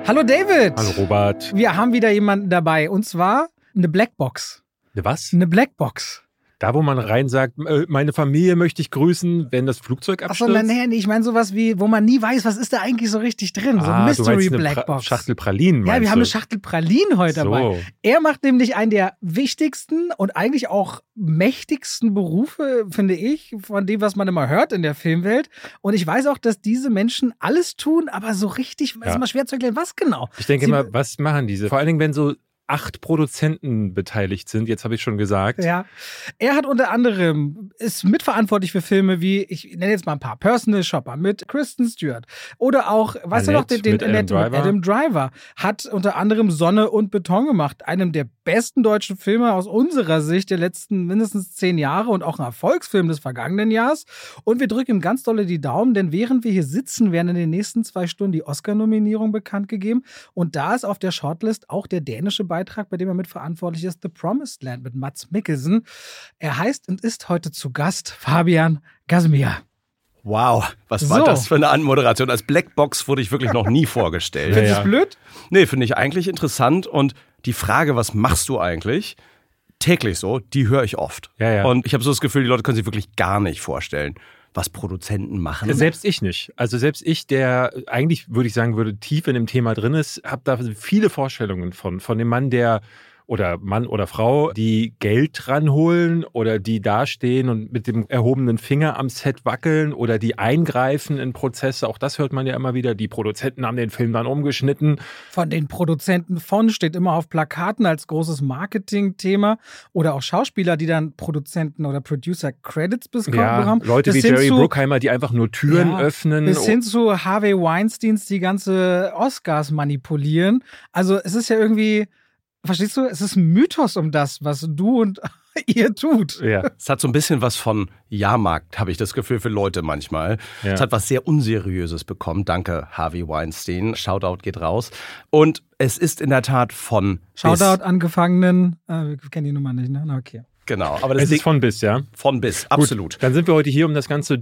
Hallo David. Hallo Robert. Wir haben wieder jemanden dabei und zwar eine Blackbox. Eine was? Eine Blackbox. Da, wo man rein sagt, meine Familie möchte ich grüßen, wenn das Flugzeug abstürzt? Achso, nee, ich meine sowas wie, wo man nie weiß, was ist da eigentlich so richtig drin. So ein Mystery Blackbox. Schachtel Pralinen, Ja, wir haben eine Schachtel Pralinen heute dabei. Er macht nämlich einen der wichtigsten und eigentlich auch mächtigsten Berufe, finde ich, von dem, was man immer hört in der Filmwelt. Und ich weiß auch, dass diese Menschen alles tun, aber so richtig, ist immer schwer zu erklären, was genau. Ich denke immer, was machen diese? Vor allen Dingen, wenn so 8 Produzenten beteiligt sind, jetzt habe ich schon gesagt. Ja, er hat unter anderem, ist mitverantwortlich für Filme wie, ich nenne jetzt mal ein paar, Personal Shopper mit Kristen Stewart oder auch, weißt du noch, den Annette mit Adam Driver, hat unter anderem Sonne und Beton gemacht, einem der besten deutschen Filme aus unserer Sicht der letzten mindestens 10 Jahre und auch ein Erfolgsfilm des vergangenen Jahres. Und wir drücken ihm ganz dolle die Daumen, denn während wir hier sitzen, werden in den nächsten 2 Stunden die Oscar-Nominierung bekannt gegeben und da ist auf der Shortlist auch der dänische Beitrag, bei dem er mitverantwortlich ist, The Promised Land mit Mads Mikkelsen. Er heißt und ist heute zu Gast Fabian Gasmier. Wow, was war das für eine Anmoderation? Als Blackbox wurde ich wirklich noch nie vorgestellt. Findest du das blöd? Nee, finde ich eigentlich interessant. Und die Frage, was machst du eigentlich, täglich so, die höre ich oft. Ja. Und ich habe so das Gefühl, die Leute können sich wirklich gar nicht vorstellen, was Produzenten machen. Selbst ich nicht. Also selbst ich, der eigentlich, würde ich sagen, tief in dem Thema drin ist, habe da viele Vorstellungen von dem Mann, oder Mann oder Frau, die Geld ranholen oder die dastehen und mit dem erhobenen Finger am Set wackeln oder die eingreifen in Prozesse. Auch das hört man ja immer wieder. Die Produzenten haben den Film dann umgeschnitten. Von den Produzenten steht immer auf Plakaten als großes Marketingthema. Oder auch Schauspieler, die dann Produzenten oder Producer-Credits bekommen haben. Leute wie Jerry Bruckheimer, die einfach nur Türen öffnen. Bis hin zu Harvey Weinsteins, die ganze Oscars manipulieren. Also es ist ja irgendwie... Verstehst du? Es ist ein Mythos um das, was du und ihr tut. Ja. Es hat so ein bisschen was von Jahrmarkt, habe ich das Gefühl, für Leute manchmal. Ja. Es hat was sehr Unseriöses bekommen. Danke, Harvey Weinstein. Shoutout geht raus. Und es ist in der Tat von Shoutout an Gefangenen. Wir kennen die Nummer nicht, ne? Na, okay. Genau. Aber es ist von bis, ja? Von bis, absolut. Gut, dann sind wir heute hier, um das Ganze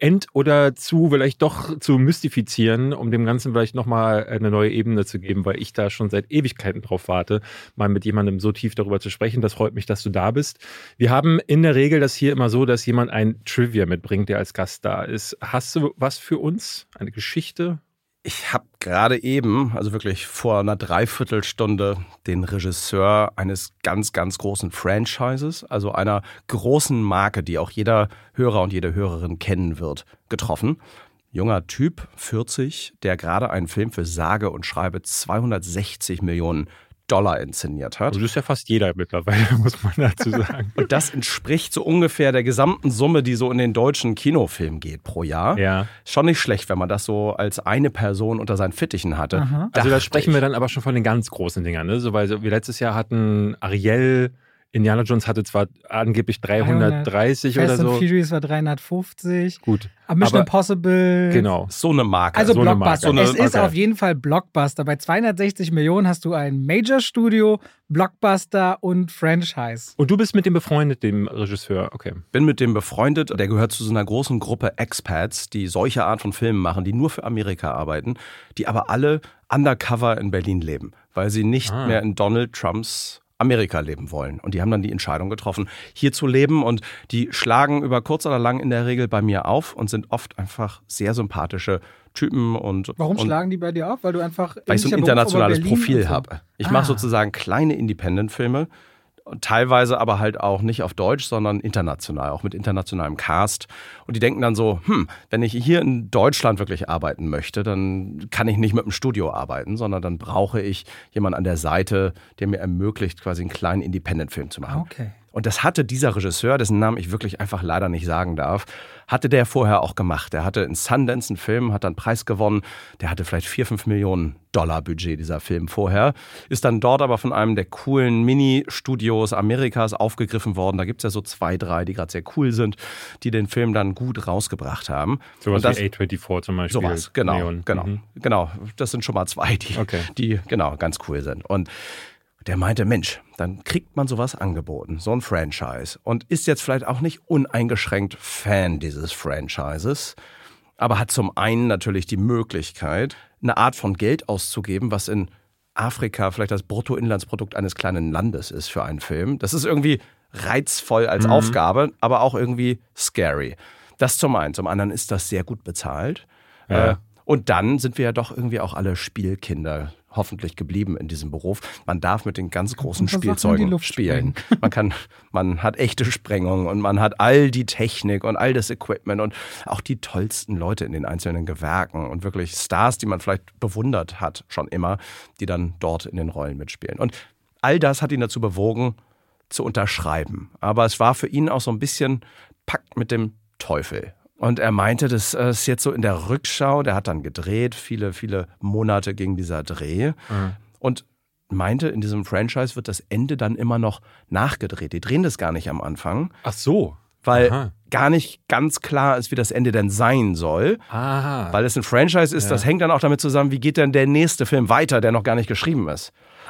vielleicht doch zu mystifizieren, um dem Ganzen vielleicht nochmal eine neue Ebene zu geben, weil ich da schon seit Ewigkeiten drauf warte, mal mit jemandem so tief darüber zu sprechen. Das freut mich, dass du da bist. Wir haben in der Regel das hier immer so, dass jemand ein Trivia mitbringt, der als Gast da ist. Hast du was für uns? Eine Geschichte? Ich habe gerade eben, also wirklich vor einer Dreiviertelstunde, den Regisseur eines ganz, ganz großen Franchises, also einer großen Marke, die auch jeder Hörer und jede Hörerin kennen wird, getroffen. Junger Typ, 40, der gerade einen Film für sage und schreibe 260 Millionen Dollar inszeniert hat. Also das ist ja fast jeder mittlerweile, muss man dazu sagen. Und das entspricht so ungefähr der gesamten Summe, die so in den deutschen Kinofilm geht pro Jahr. Ja. Schon nicht schlecht, wenn man das so als eine Person unter seinen Fittichen hatte. Aha. Also da sprechen wir dann aber schon von den ganz großen Dingern, ne? So, weil wir letztes Jahr hatten Ariel, Indiana Jones hatte zwar angeblich 330 oder so. Fast and Furious war 350. Gut. Mission Impossible. Genau. So eine Marke. Also so Blockbuster. Eine Marke. Es ist auf jeden Fall Blockbuster. Bei 260 Millionen hast du ein Major-Studio, Blockbuster und Franchise. Und du bist mit dem befreundet, dem Regisseur, okay. Bin mit dem befreundet. Der gehört zu so einer großen Gruppe Expats, die solche Art von Filmen machen, die nur für Amerika arbeiten, die aber alle undercover in Berlin leben, weil sie nicht mehr in Donald Trumps Amerika leben wollen. Und die haben dann die Entscheidung getroffen, hier zu leben. Und die schlagen über kurz oder lang in der Regel bei mir auf und sind oft einfach sehr sympathische Typen. Warum schlagen die bei dir auf? Weil du einfach... Weil ich so ein internationales Profil habe. Ich mache sozusagen kleine Independent-Filme. Teilweise aber halt auch nicht auf Deutsch, sondern international, auch mit internationalem Cast. Und die denken dann so, wenn ich hier in Deutschland wirklich arbeiten möchte, dann kann ich nicht mit einem Studio arbeiten, sondern dann brauche ich jemanden an der Seite, der mir ermöglicht, quasi einen kleinen Independent-Film zu machen. Okay. Und das hatte dieser Regisseur, dessen Namen ich wirklich einfach leider nicht sagen darf, hatte der vorher auch gemacht. Der hatte in Sundance einen Film, hat dann einen Preis gewonnen. Der hatte vielleicht 4-5 Millionen Dollar Budget, dieser Film vorher. Ist dann dort aber von einem der coolen Mini-Studios Amerikas aufgegriffen worden. Da gibt es ja so 2, 3, die gerade sehr cool sind, die den Film dann gut rausgebracht haben. Sowas wie A24 zum Beispiel. Sowas, genau. Das sind schon mal 2, die ganz cool sind. Und der meinte, Mensch, dann kriegt man sowas angeboten, so ein Franchise und ist jetzt vielleicht auch nicht uneingeschränkt Fan dieses Franchises aber hat zum einen natürlich die Möglichkeit, eine Art von Geld auszugeben, was in Afrika vielleicht das Bruttoinlandsprodukt eines kleinen Landes ist für einen Film. Das ist irgendwie reizvoll als Aufgabe, aber auch irgendwie scary. Das zum einen. Zum anderen ist das sehr gut bezahlt. Ja. Und dann sind wir ja doch irgendwie auch alle Spielkinder hoffentlich geblieben in diesem Beruf. Man darf mit den ganz großen Spielzeugen spielen. Man hat echte Sprengungen und man hat all die Technik und all das Equipment und auch die tollsten Leute in den einzelnen Gewerken und wirklich Stars, die man vielleicht bewundert hat schon immer, die dann dort in den Rollen mitspielen. Und all das hat ihn dazu bewogen, zu unterschreiben. Aber es war für ihn auch so ein bisschen Pakt mit dem Teufel. Und er meinte, das ist jetzt so in der Rückschau, der hat dann gedreht, viele, viele Monate ging dieser Dreh und meinte, in diesem Franchise wird das Ende dann immer noch nachgedreht. Die drehen das gar nicht am Anfang. Ach so. Weil gar nicht ganz klar ist, wie das Ende denn sein soll. Aha. Weil es ein Franchise ist, das hängt dann auch damit zusammen, wie geht denn der nächste Film weiter, der noch gar nicht geschrieben ist.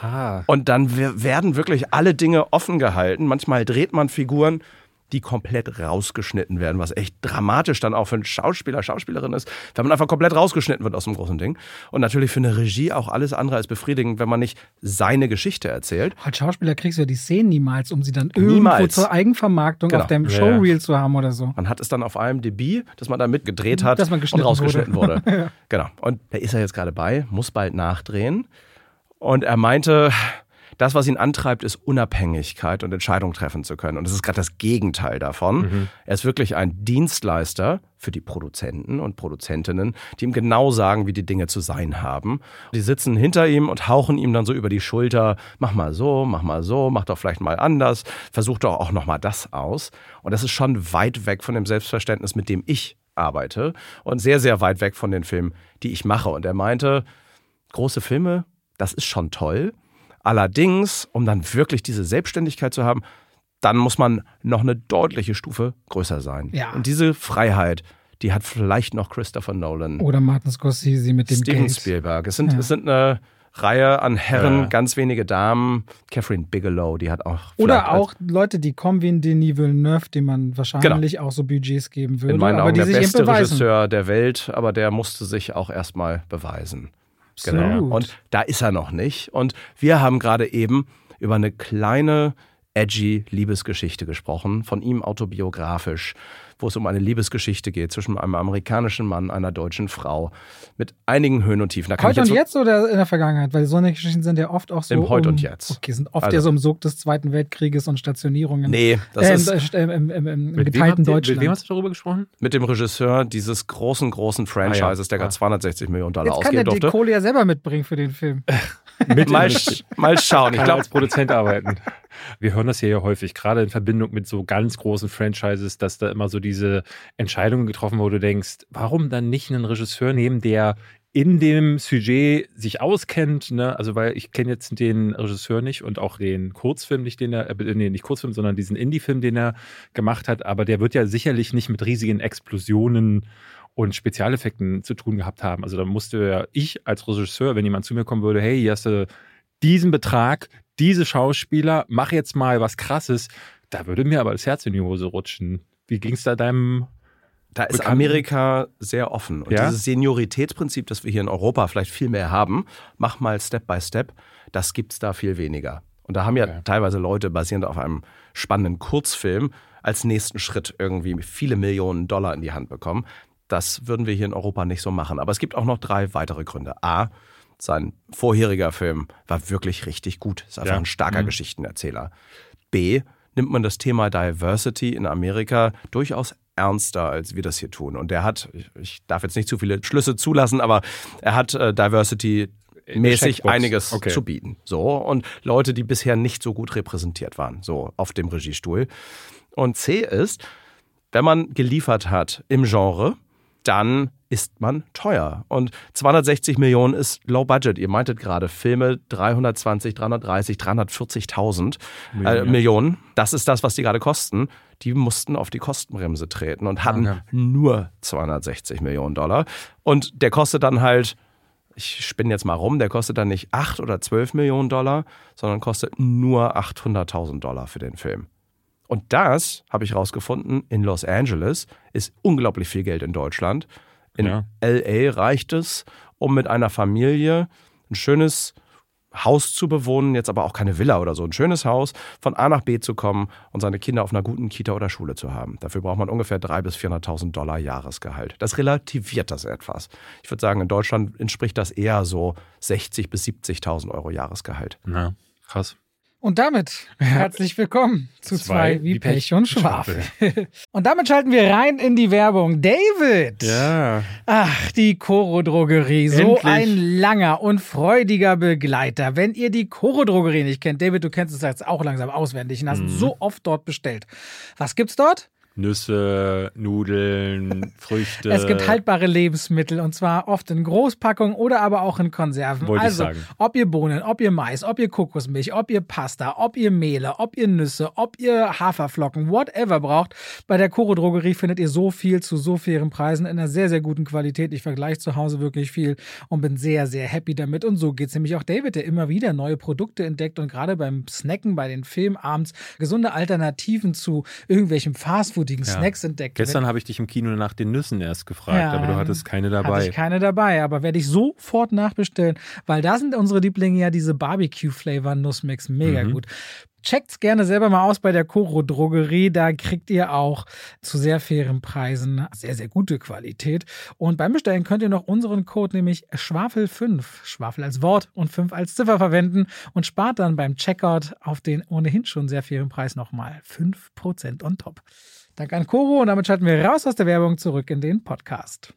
Und dann werden wirklich alle Dinge offen gehalten. Manchmal dreht man Figuren, die komplett rausgeschnitten werden, was echt dramatisch dann auch für einen Schauspieler, Schauspielerin ist, wenn man einfach komplett rausgeschnitten wird aus dem großen Ding. Und natürlich für eine Regie auch alles andere als befriedigend, wenn man nicht seine Geschichte erzählt. Als Schauspieler kriegst du ja die Szenen niemals, um sie dann irgendwo zur Eigenvermarktung auf deinem Showreel zu haben oder so. Man hat es dann auf IMDb, dass man da mitgedreht hat und rausgeschnitten wurde. Ja. Genau. Und da ist er jetzt gerade bei, muss bald nachdrehen. Und er meinte, das, was ihn antreibt, ist Unabhängigkeit und Entscheidungen treffen zu können. Und das ist gerade das Gegenteil davon. Er ist wirklich ein Dienstleister für die Produzenten und Produzentinnen, die ihm genau sagen, wie die Dinge zu sein haben. Die sitzen hinter ihm und hauchen ihm dann so über die Schulter, mach mal so, mach doch vielleicht mal anders, versuch doch auch noch mal das aus. Und das ist schon weit weg von dem Selbstverständnis, mit dem ich arbeite und sehr, sehr weit weg von den Filmen, die ich mache. Und er meinte, große Filme, das ist schon toll. Allerdings, um dann wirklich diese Selbstständigkeit zu haben, dann muss man noch eine deutliche Stufe größer sein. Ja. Und diese Freiheit, die hat vielleicht noch Christopher Nolan. Oder Martin Scorsese mit dem Steven Spielberg. Es sind eine Reihe an Herren, ganz wenige Damen. Catherine Bigelow, die hat auch... Oder auch Leute, die kommen wie in Denis Villeneuve, denen man wahrscheinlich auch so Budgets geben würde. In meinen Augen die der sich beste Regisseur der Welt, aber der musste sich auch erstmal beweisen. Genau. Und da ist er noch nicht. Und wir haben gerade eben über eine kleine, edgy Liebesgeschichte gesprochen, von ihm autobiografisch, wo es um eine Liebesgeschichte geht zwischen einem amerikanischen Mann, einer deutschen Frau, mit einigen Höhen und Tiefen. Heute und jetzt oder in der Vergangenheit? Weil so eine Geschichten sind ja oft auch so im Heute und Jetzt. Okay, sind oft ja so im Sog des Zweiten Weltkrieges und Stationierungen. Nee, das ist... Im geteilten Deutschland. Mit wem hast du darüber gesprochen? Mit dem Regisseur dieses großen Franchises, der gerade $260 Millionen ausgeben durfte. Jetzt kann der die Kohle ja selber mitbringen für den Film. Mal schauen. Ich glaube, als Produzent arbeiten. Wir hören das hier ja häufig, gerade in Verbindung mit so ganz großen Franchises, dass da immer so diese Entscheidungen getroffen wurde, wo du denkst, warum dann nicht einen Regisseur nehmen, der in dem Sujet sich auskennt, ne? Also weil ich kenne jetzt den Regisseur nicht und auch den Kurzfilm nicht, nicht Kurzfilm, sondern diesen Indie-Film, den er gemacht hat, aber der wird ja sicherlich nicht mit riesigen Explosionen und Spezialeffekten zu tun gehabt haben. Also da musste ja ich als Regisseur, wenn jemand zu mir kommen würde, hey, hier hast du diesen Betrag, diese Schauspieler, mach jetzt mal was Krasses, da würde mir aber das Herz in die Hose rutschen. Wie ging es da deinem... Da ist Amerika sehr offen. Und dieses Senioritätsprinzip, das wir hier in Europa vielleicht viel mehr haben, mach mal Step by Step, das gibt's da viel weniger. Und da haben ja teilweise Leute, basierend auf einem spannenden Kurzfilm, als nächsten Schritt irgendwie viele Millionen Dollar in die Hand bekommen. Das würden wir hier in Europa nicht so machen. Aber es gibt auch noch 3 weitere Gründe. A, sein vorheriger Film war wirklich richtig gut. Ist einfach ein starker Geschichtenerzähler. B, nimmt man das Thema Diversity in Amerika durchaus ernster, als wir das hier tun. Und er hat, ich darf jetzt nicht zu viele Schlüsse zulassen, aber er hat Diversity-mäßig einiges zu bieten. So, und Leute, die bisher nicht so gut repräsentiert waren, so auf dem Regiestuhl. Und C ist, wenn man geliefert hat im Genre, dann ist man teuer. Und 260 Millionen ist Low Budget. Ihr meintet gerade, Filme 320, 330, 340.000 Millionen. Das ist das, was die gerade kosten. Die mussten auf die Kostenbremse treten und hatten nur 260 Millionen Dollar. Und der kostet dann halt, ich spinne jetzt mal rum, der kostet dann nicht 8 oder 12 Millionen Dollar, sondern kostet nur $800.000 für den Film. Und das, habe ich rausgefunden, in Los Angeles ist unglaublich viel Geld in Deutschland. In L.A. reicht es, um mit einer Familie ein schönes Haus zu bewohnen, jetzt aber auch keine Villa oder so, ein schönes Haus, von A nach B zu kommen und seine Kinder auf einer guten Kita oder Schule zu haben. Dafür braucht man ungefähr $300.000 bis $400.000 Jahresgehalt. Das relativiert das etwas. Ich würde sagen, in Deutschland entspricht das eher so 60.000 bis 70.000 Euro Jahresgehalt. Na, krass. Und damit herzlich willkommen zu zwei wie Pech und Schwafel. Und damit schalten wir rein in die Werbung. David! Ja. Ach, die Koro-Drogerie. So ein langer und freudiger Begleiter. Wenn ihr die Koro-Drogerie nicht kennt, David, du kennst es jetzt auch langsam auswendig und hast so oft dort bestellt. Was gibt's dort? Nüsse, Nudeln, Früchte. Es gibt haltbare Lebensmittel und zwar oft in Großpackungen oder aber auch in Konserven. Wollte ich sagen. Ob ihr Bohnen, ob ihr Mais, ob ihr Kokosmilch, ob ihr Pasta, ob ihr Mehle, ob ihr Nüsse, ob ihr Haferflocken, whatever braucht, bei der Koro-Drogerie findet ihr so viel zu so fairen Preisen in einer sehr, sehr guten Qualität. Ich vergleiche zu Hause wirklich viel und bin sehr, sehr happy damit. Und so geht es nämlich auch David, der immer wieder neue Produkte entdeckt und gerade beim Snacken, bei den Filmabends gesunde Alternativen zu irgendwelchen Fastfood Snacks entdeckt. Gestern habe ich dich im Kino nach den Nüssen erst gefragt, aber du hattest keine dabei. Hatte ich keine dabei, aber werde ich sofort nachbestellen, weil da sind unsere Lieblinge ja diese Barbecue-Flavor-Nussmix mega gut. Checkt's gerne selber mal aus bei der Koro-Drogerie. Da kriegt ihr auch zu sehr fairen Preisen sehr, sehr gute Qualität. Und beim Bestellen könnt ihr noch unseren Code, nämlich Schwafel5, Schwafel als Wort und 5 als Ziffer verwenden und spart dann beim Checkout auf den ohnehin schon sehr fairen Preis nochmal 5% on top. Danke an Koro und damit schalten wir raus aus der Werbung zurück in den Podcast.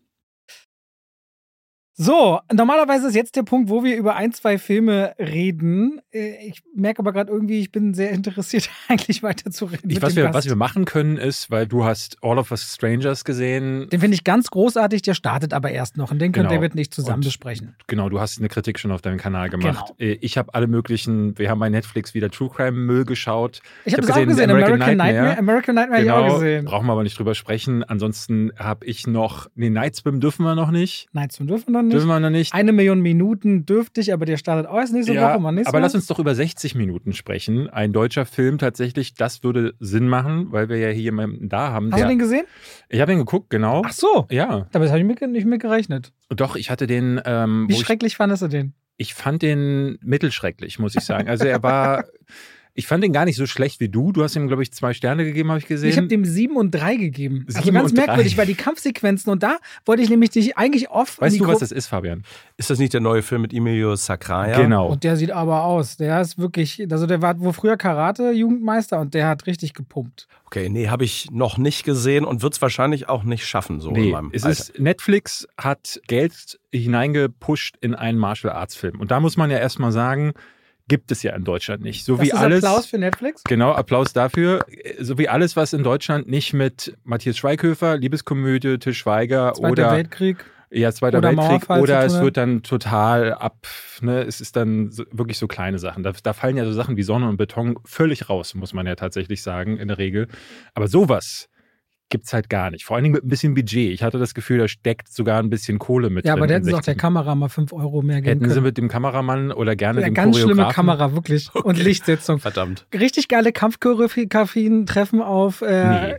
So, normalerweise ist jetzt der Punkt, wo wir über 1, 2 Filme reden. Ich merke aber gerade irgendwie, ich bin sehr interessiert, eigentlich weiter zu reden. Was wir machen können ist, weil du hast All of Us Strangers gesehen. Den finde ich ganz großartig, der startet aber erst noch und den können David nicht zusammen besprechen. Genau, du hast eine Kritik schon auf deinem Kanal gemacht. Genau. Ich habe alle möglichen, wir haben bei Netflix wieder True Crime Müll geschaut. Ich habe das auch gesehen, American Nightmare habe ich auch gesehen. Brauchen wir aber nicht drüber sprechen. Ansonsten habe ich noch, Night Swim dürfen wir noch nicht. Night Swim dürfen wir noch nicht. 1 Million Minuten dürfte ich, aber der startet auch erst nächste Woche. Aber lass uns doch über 60 Minuten sprechen. Ein deutscher Film tatsächlich, das würde Sinn machen, weil wir ja hier jemanden da haben. Hast du den gesehen? Ich habe den geguckt, genau. Ach so. Ja. Aber das habe ich nicht mit gerechnet. Doch, ich hatte den... Wie schrecklich fandest du den? Ich fand den mittelschrecklich, muss ich sagen. Also er war... Ich fand den gar nicht so schlecht wie du. Du hast ihm, glaube ich, 2 Sterne gegeben, habe ich gesehen. Ich habe dem 7 und 3 gegeben. Also ganz merkwürdig, weil die Kampfsequenzen und da wollte ich nämlich dich eigentlich oft... Weißt du, was das ist, Fabian? Ist das nicht der neue Film mit Emilio Sacraia? Genau. Und der sieht aber aus. Der ist wirklich... Also der war wohl früher Karate-Jugendmeister und der hat richtig gepumpt. Okay, nee, habe ich noch nicht gesehen und wird es wahrscheinlich auch nicht schaffen, so in meinem Alter. Netflix hat Geld hineingepusht in einen Martial-Arts-Film. Und da muss man ja erstmal sagen... Gibt es ja in Deutschland nicht. So das wie ist alles, Applaus für Netflix? Genau, Applaus dafür. So wie alles, was in Deutschland nicht mit Matthias Schweighöfer, Liebeskomödie, Til Schweiger Zweiter Weltkrieg. Ja, Zweiter Weltkrieg. Oder es wird dann total es ist dann wirklich so kleine Sachen. Da fallen ja so Sachen wie Sonne und Beton völlig raus, muss man ja tatsächlich sagen, in der Regel. Aber sowas gibt's halt gar nicht. Vor allen Dingen mit ein bisschen Budget. Ich hatte das Gefühl, da steckt sogar ein bisschen Kohle mit drin. Ja, aber da hätten sie auch der Kamera mal 5 Euro mehr geben können. Hätten sie mit dem Kameramann oder gerne dem ganz Choreografen. Schlimme Kamera, wirklich. Okay. Und Lichtsetzung. Verdammt. Richtig geile Kampfchoreografien treffen auf... Nee.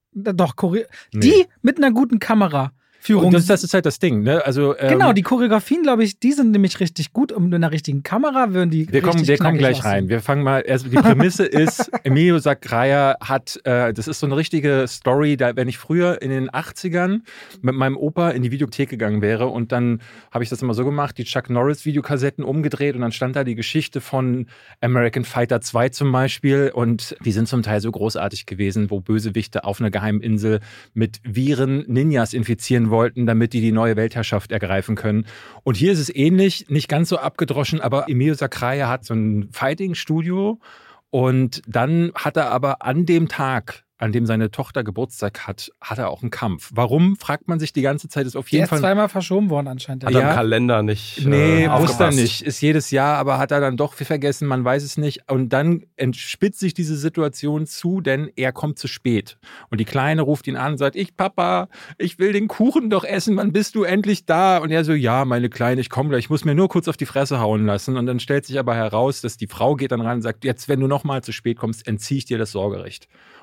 Die mit einer guten Kamera. Und das ist halt das Ding, ne? Also, genau, die Choreografien, glaube ich, die sind nämlich richtig gut. Und mit einer richtigen Kamera würden die Wir kommen gleich rein. Wir fangen mal, also die Prämisse ist, Emilio Sacraia hat, das ist so eine richtige Story, wenn ich früher in den 80ern mit meinem Opa in die Videothek gegangen wäre und dann habe ich das immer so gemacht, die Chuck Norris Videokassetten umgedreht und dann stand da die Geschichte von American Fighter 2 zum Beispiel und die sind zum Teil so großartig gewesen, wo Bösewichte auf einer geheimen Insel mit Viren Ninjas infizieren wollten, damit die neue Weltherrschaft ergreifen können. Und hier ist es ähnlich, nicht ganz so abgedroschen, aber Emilio Sacraia hat so ein Fighting-Studio und dann hat er aber an dem Tag, an dem seine Tochter Geburtstag hat er auch einen Kampf. Warum, fragt man sich die ganze Zeit, ist auf jeden Fall... Der ist zweimal verschoben worden anscheinend. Hat er im Kalender nicht Nee, wusste er nicht. Ist jedes Jahr, aber hat er dann doch vergessen, man weiß es nicht. Und dann entspitzt sich diese Situation zu, denn er kommt zu spät. Und die Kleine ruft ihn an und sagt, Papa, ich will den Kuchen doch essen, wann bist du endlich da? Und er so, ja, meine Kleine, ich komme gleich, ich muss mir nur kurz auf die Fresse hauen lassen. Und dann stellt sich aber heraus, dass die Frau geht dann ran und sagt, jetzt, wenn du nochmal zu spät kommst, entziehe ich dir das Sorgerecht. Und in dem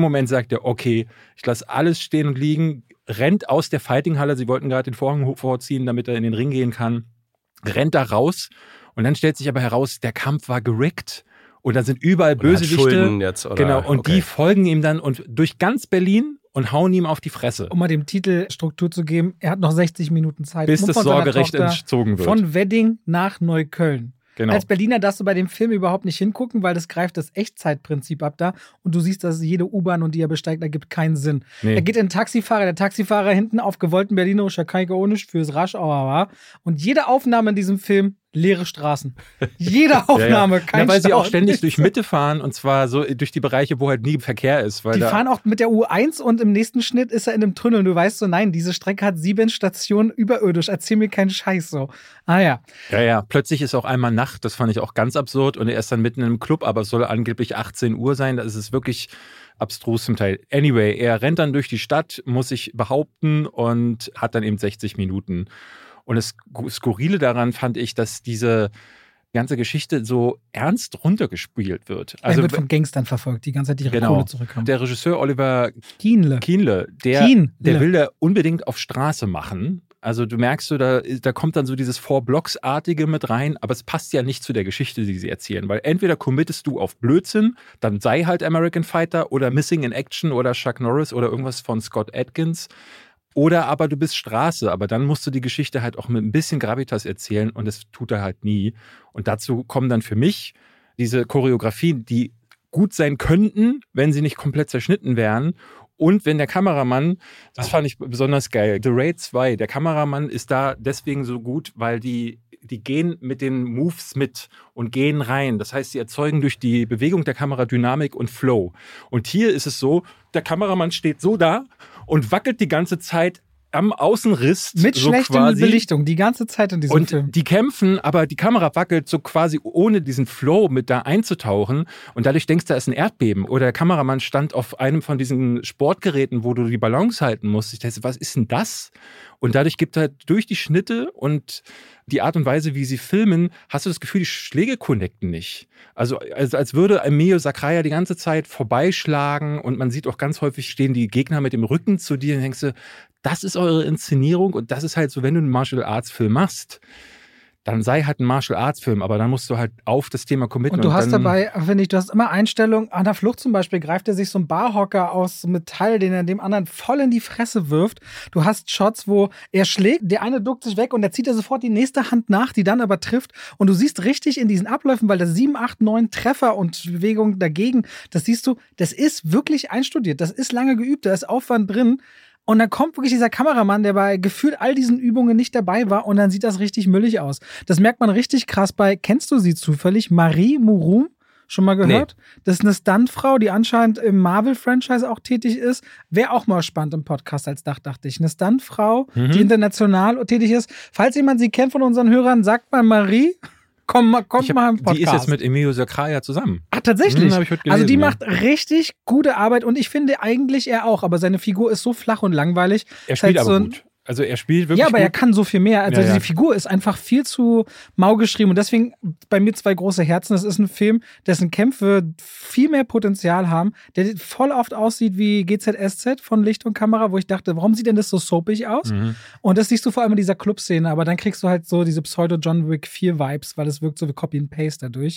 Moment sagt er, okay, ich lasse alles stehen und liegen, rennt aus der Fighting-Halle, sie wollten gerade den Vorhang vorziehen, damit er in den Ring gehen kann, rennt da raus und dann stellt sich aber heraus, der Kampf war gerickt und da sind überall Bösewichte. Jetzt, oder? Genau, und die folgen ihm dann und durch ganz Berlin und hauen ihm auf die Fresse. Um mal dem Titel Struktur zu geben, er hat noch 60 Minuten Zeit. Bis das Sorgerecht entzogen wird. Von Wedding nach Neukölln. Genau. Als Berliner darfst du bei dem Film überhaupt nicht hingucken, weil das greift das Echtzeitprinzip ab da und du siehst, dass jede U-Bahn und die er besteigt, ergibt keinen Sinn. Nee. Er geht in den Taxifahrer, der Taxifahrer hinten auf gewollten Berlinerischer Kaike ohne fürs Raschauer war und jede Aufnahme in diesem Film leere Straßen. Jede Aufnahme, kein Weil Stau, sie auch ständig durch Mitte fahren und zwar so durch die Bereiche, wo halt nie Verkehr ist. Weil die fahren auch mit der U1 und im nächsten Schnitt ist er in einem Tunnel und du weißt so, nein, diese Strecke hat 7 Stationen überirdisch. Erzähl mir keinen Scheiß so. Ja. Plötzlich ist auch einmal Nacht, das fand ich auch ganz absurd und er ist dann mitten im Club, aber es soll angeblich 18 Uhr sein. Das ist wirklich abstrus zum Teil. Anyway, er rennt dann durch die Stadt, muss sich behaupten und hat dann eben 60 Minuten. Und das Skurrile daran fand ich, dass diese ganze Geschichte so ernst runtergespielt wird. Also er wird von Gangstern verfolgt, die ganze Zeit ihre Kohle zurückhaben. Der Regisseur Oliver Kienle, der will da unbedingt auf Straße machen. Also du merkst, da kommt dann so dieses Four-Blocks-artige mit rein, aber es passt ja nicht zu der Geschichte, die sie erzählen, weil entweder committest du auf Blödsinn, dann sei halt American Fighter oder Missing in Action oder Chuck Norris oder irgendwas von Scott Adkins. Oder aber du bist Straße, aber dann musst du die Geschichte halt auch mit ein bisschen Gravitas erzählen und das tut er halt nie. Und dazu kommen dann für mich diese Choreografien, die gut sein könnten, wenn sie nicht komplett zerschnitten wären. Und wenn der Kameramann, das fand ich besonders geil, The Raid 2, der Kameramann ist da deswegen so gut, weil die gehen mit den Moves mit und gehen rein. Das heißt, sie erzeugen durch die Bewegung der Kamera Dynamik und Flow. Und hier ist es so, der Kameramann steht so da und wackelt die ganze Zeit am Außenriss. Mit so schlechter quasi. Belichtung, die ganze Zeit in diesem Film. Und die kämpfen, aber die Kamera wackelt so quasi ohne diesen Flow mit da einzutauchen. Und dadurch denkst du, da ist ein Erdbeben. Oder der Kameramann stand auf einem von diesen Sportgeräten, wo du die Balance halten musst. Ich dachte, was ist denn das? Und dadurch gibt halt durch die Schnitte und die Art und Weise, wie sie filmen, hast du das Gefühl, die Schläge connecten nicht. Also als würde Emilio Sacraia die ganze Zeit vorbeischlagen und man sieht auch ganz häufig stehen die Gegner mit dem Rücken zu dir und denkst du, das ist eure Inszenierung und das ist halt so, wenn du einen Martial Arts Film machst, dann sei halt ein Martial Arts Film, aber dann musst du halt auf das Thema committen. Und du hast dabei, finde ich, du hast immer Einstellungen, an der Flucht zum Beispiel greift er sich so einen Barhocker aus Metall, den er dem anderen voll in die Fresse wirft. Du hast Shots, wo er schlägt, der eine duckt sich weg und er zieht er sofort die nächste Hand nach, die dann aber trifft und du siehst richtig in diesen Abläufen, weil das 7, 8, 9 Treffer und Bewegungen dagegen, das siehst du, das ist wirklich einstudiert, das ist lange geübt, da ist Aufwand drin. Und dann kommt wirklich dieser Kameramann, der bei gefühlt all diesen Übungen nicht dabei war und dann sieht das richtig müllig aus. Das merkt man richtig krass bei, kennst du sie zufällig? Marie Murum? Schon mal gehört? Nee. Das ist eine Stuntfrau, die anscheinend im Marvel-Franchise auch tätig ist. Wäre auch mal spannend im Podcast als dachte ich. Eine Stuntfrau, die international tätig ist. Falls jemand sie kennt von unseren Hörern, sagt mal Marie. Komm mal im Podcast. Die ist jetzt mit Emilio Sacraia zusammen. Ach, tatsächlich? Hab ich heute gelesen, also die macht richtig gute Arbeit und ich finde eigentlich er auch, aber seine Figur ist so flach und langweilig. Er spielt aber gut. Also er spielt wirklich Ja, aber gut. Er kann so viel mehr. Also die Figur ist einfach viel zu mau geschrieben und deswegen bei mir 2 große Herzen. Das ist ein Film, dessen Kämpfe viel mehr Potenzial haben, der voll oft aussieht wie GZSZ von Licht und Kamera, wo ich dachte, warum sieht denn das so soapig aus? Mhm. Und das siehst du vor allem in dieser Clubszene, aber dann kriegst du halt so diese Pseudo-John Wick 4 Vibes, weil es wirkt so wie Copy and Paste dadurch.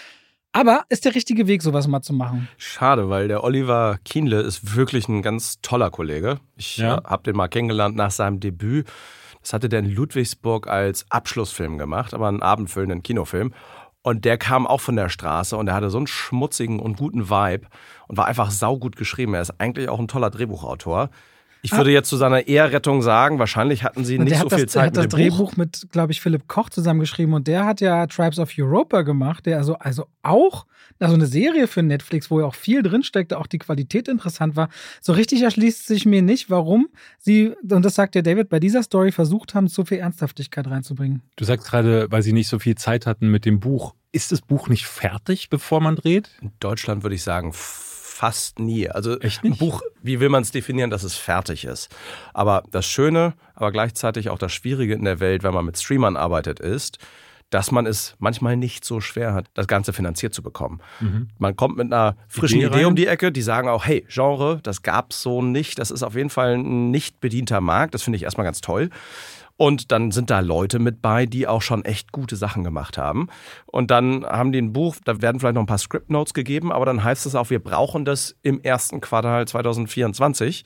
Aber ist der richtige Weg, sowas mal zu machen. Schade, weil der Oliver Kienle ist wirklich ein ganz toller Kollege. Ich habe den mal kennengelernt nach seinem Debüt. Das hatte der in Ludwigsburg als Abschlussfilm gemacht, aber einen abendfüllenden Kinofilm. Und der kam auch von der Straße und er hatte so einen schmutzigen und guten Vibe und war einfach saugut geschrieben. Er ist eigentlich auch ein toller Drehbuchautor. Ich würde jetzt zu seiner Eherettung sagen, wahrscheinlich hatten sie nicht so viel Zeit mit dem Buch. Er hat das Drehbuch mit, glaube ich, Philipp Koch zusammengeschrieben und der hat ja Tribes of Europa gemacht, der also auch eine Serie für Netflix, wo ja auch viel drinsteckte, auch die Qualität interessant war. So richtig erschließt sich mir nicht, warum sie, und das sagt ja David, bei dieser Story versucht haben, so viel Ernsthaftigkeit reinzubringen. Du sagst gerade, weil sie nicht so viel Zeit hatten mit dem Buch. Ist das Buch nicht fertig, bevor man dreht? In Deutschland würde ich sagen, fast nie. Also echt nicht? Ein Buch, wie will man es definieren, dass es fertig ist? Aber das Schöne, aber gleichzeitig auch das Schwierige in der Welt, wenn man mit Streamern arbeitet, ist, dass man es manchmal nicht so schwer hat, das Ganze finanziert zu bekommen. Man kommt mit einer frischen Idee um die Ecke, die sagen auch, hey, Genre, das gab's so nicht, das ist auf jeden Fall ein nicht bedienter Markt, das finde ich erstmal ganz toll. Und dann sind da Leute mit bei, die auch schon echt gute Sachen gemacht haben. Und dann haben die ein Buch, da werden vielleicht noch ein paar Script Notes gegeben, aber dann heißt es auch, wir brauchen das im ersten Quartal 2024.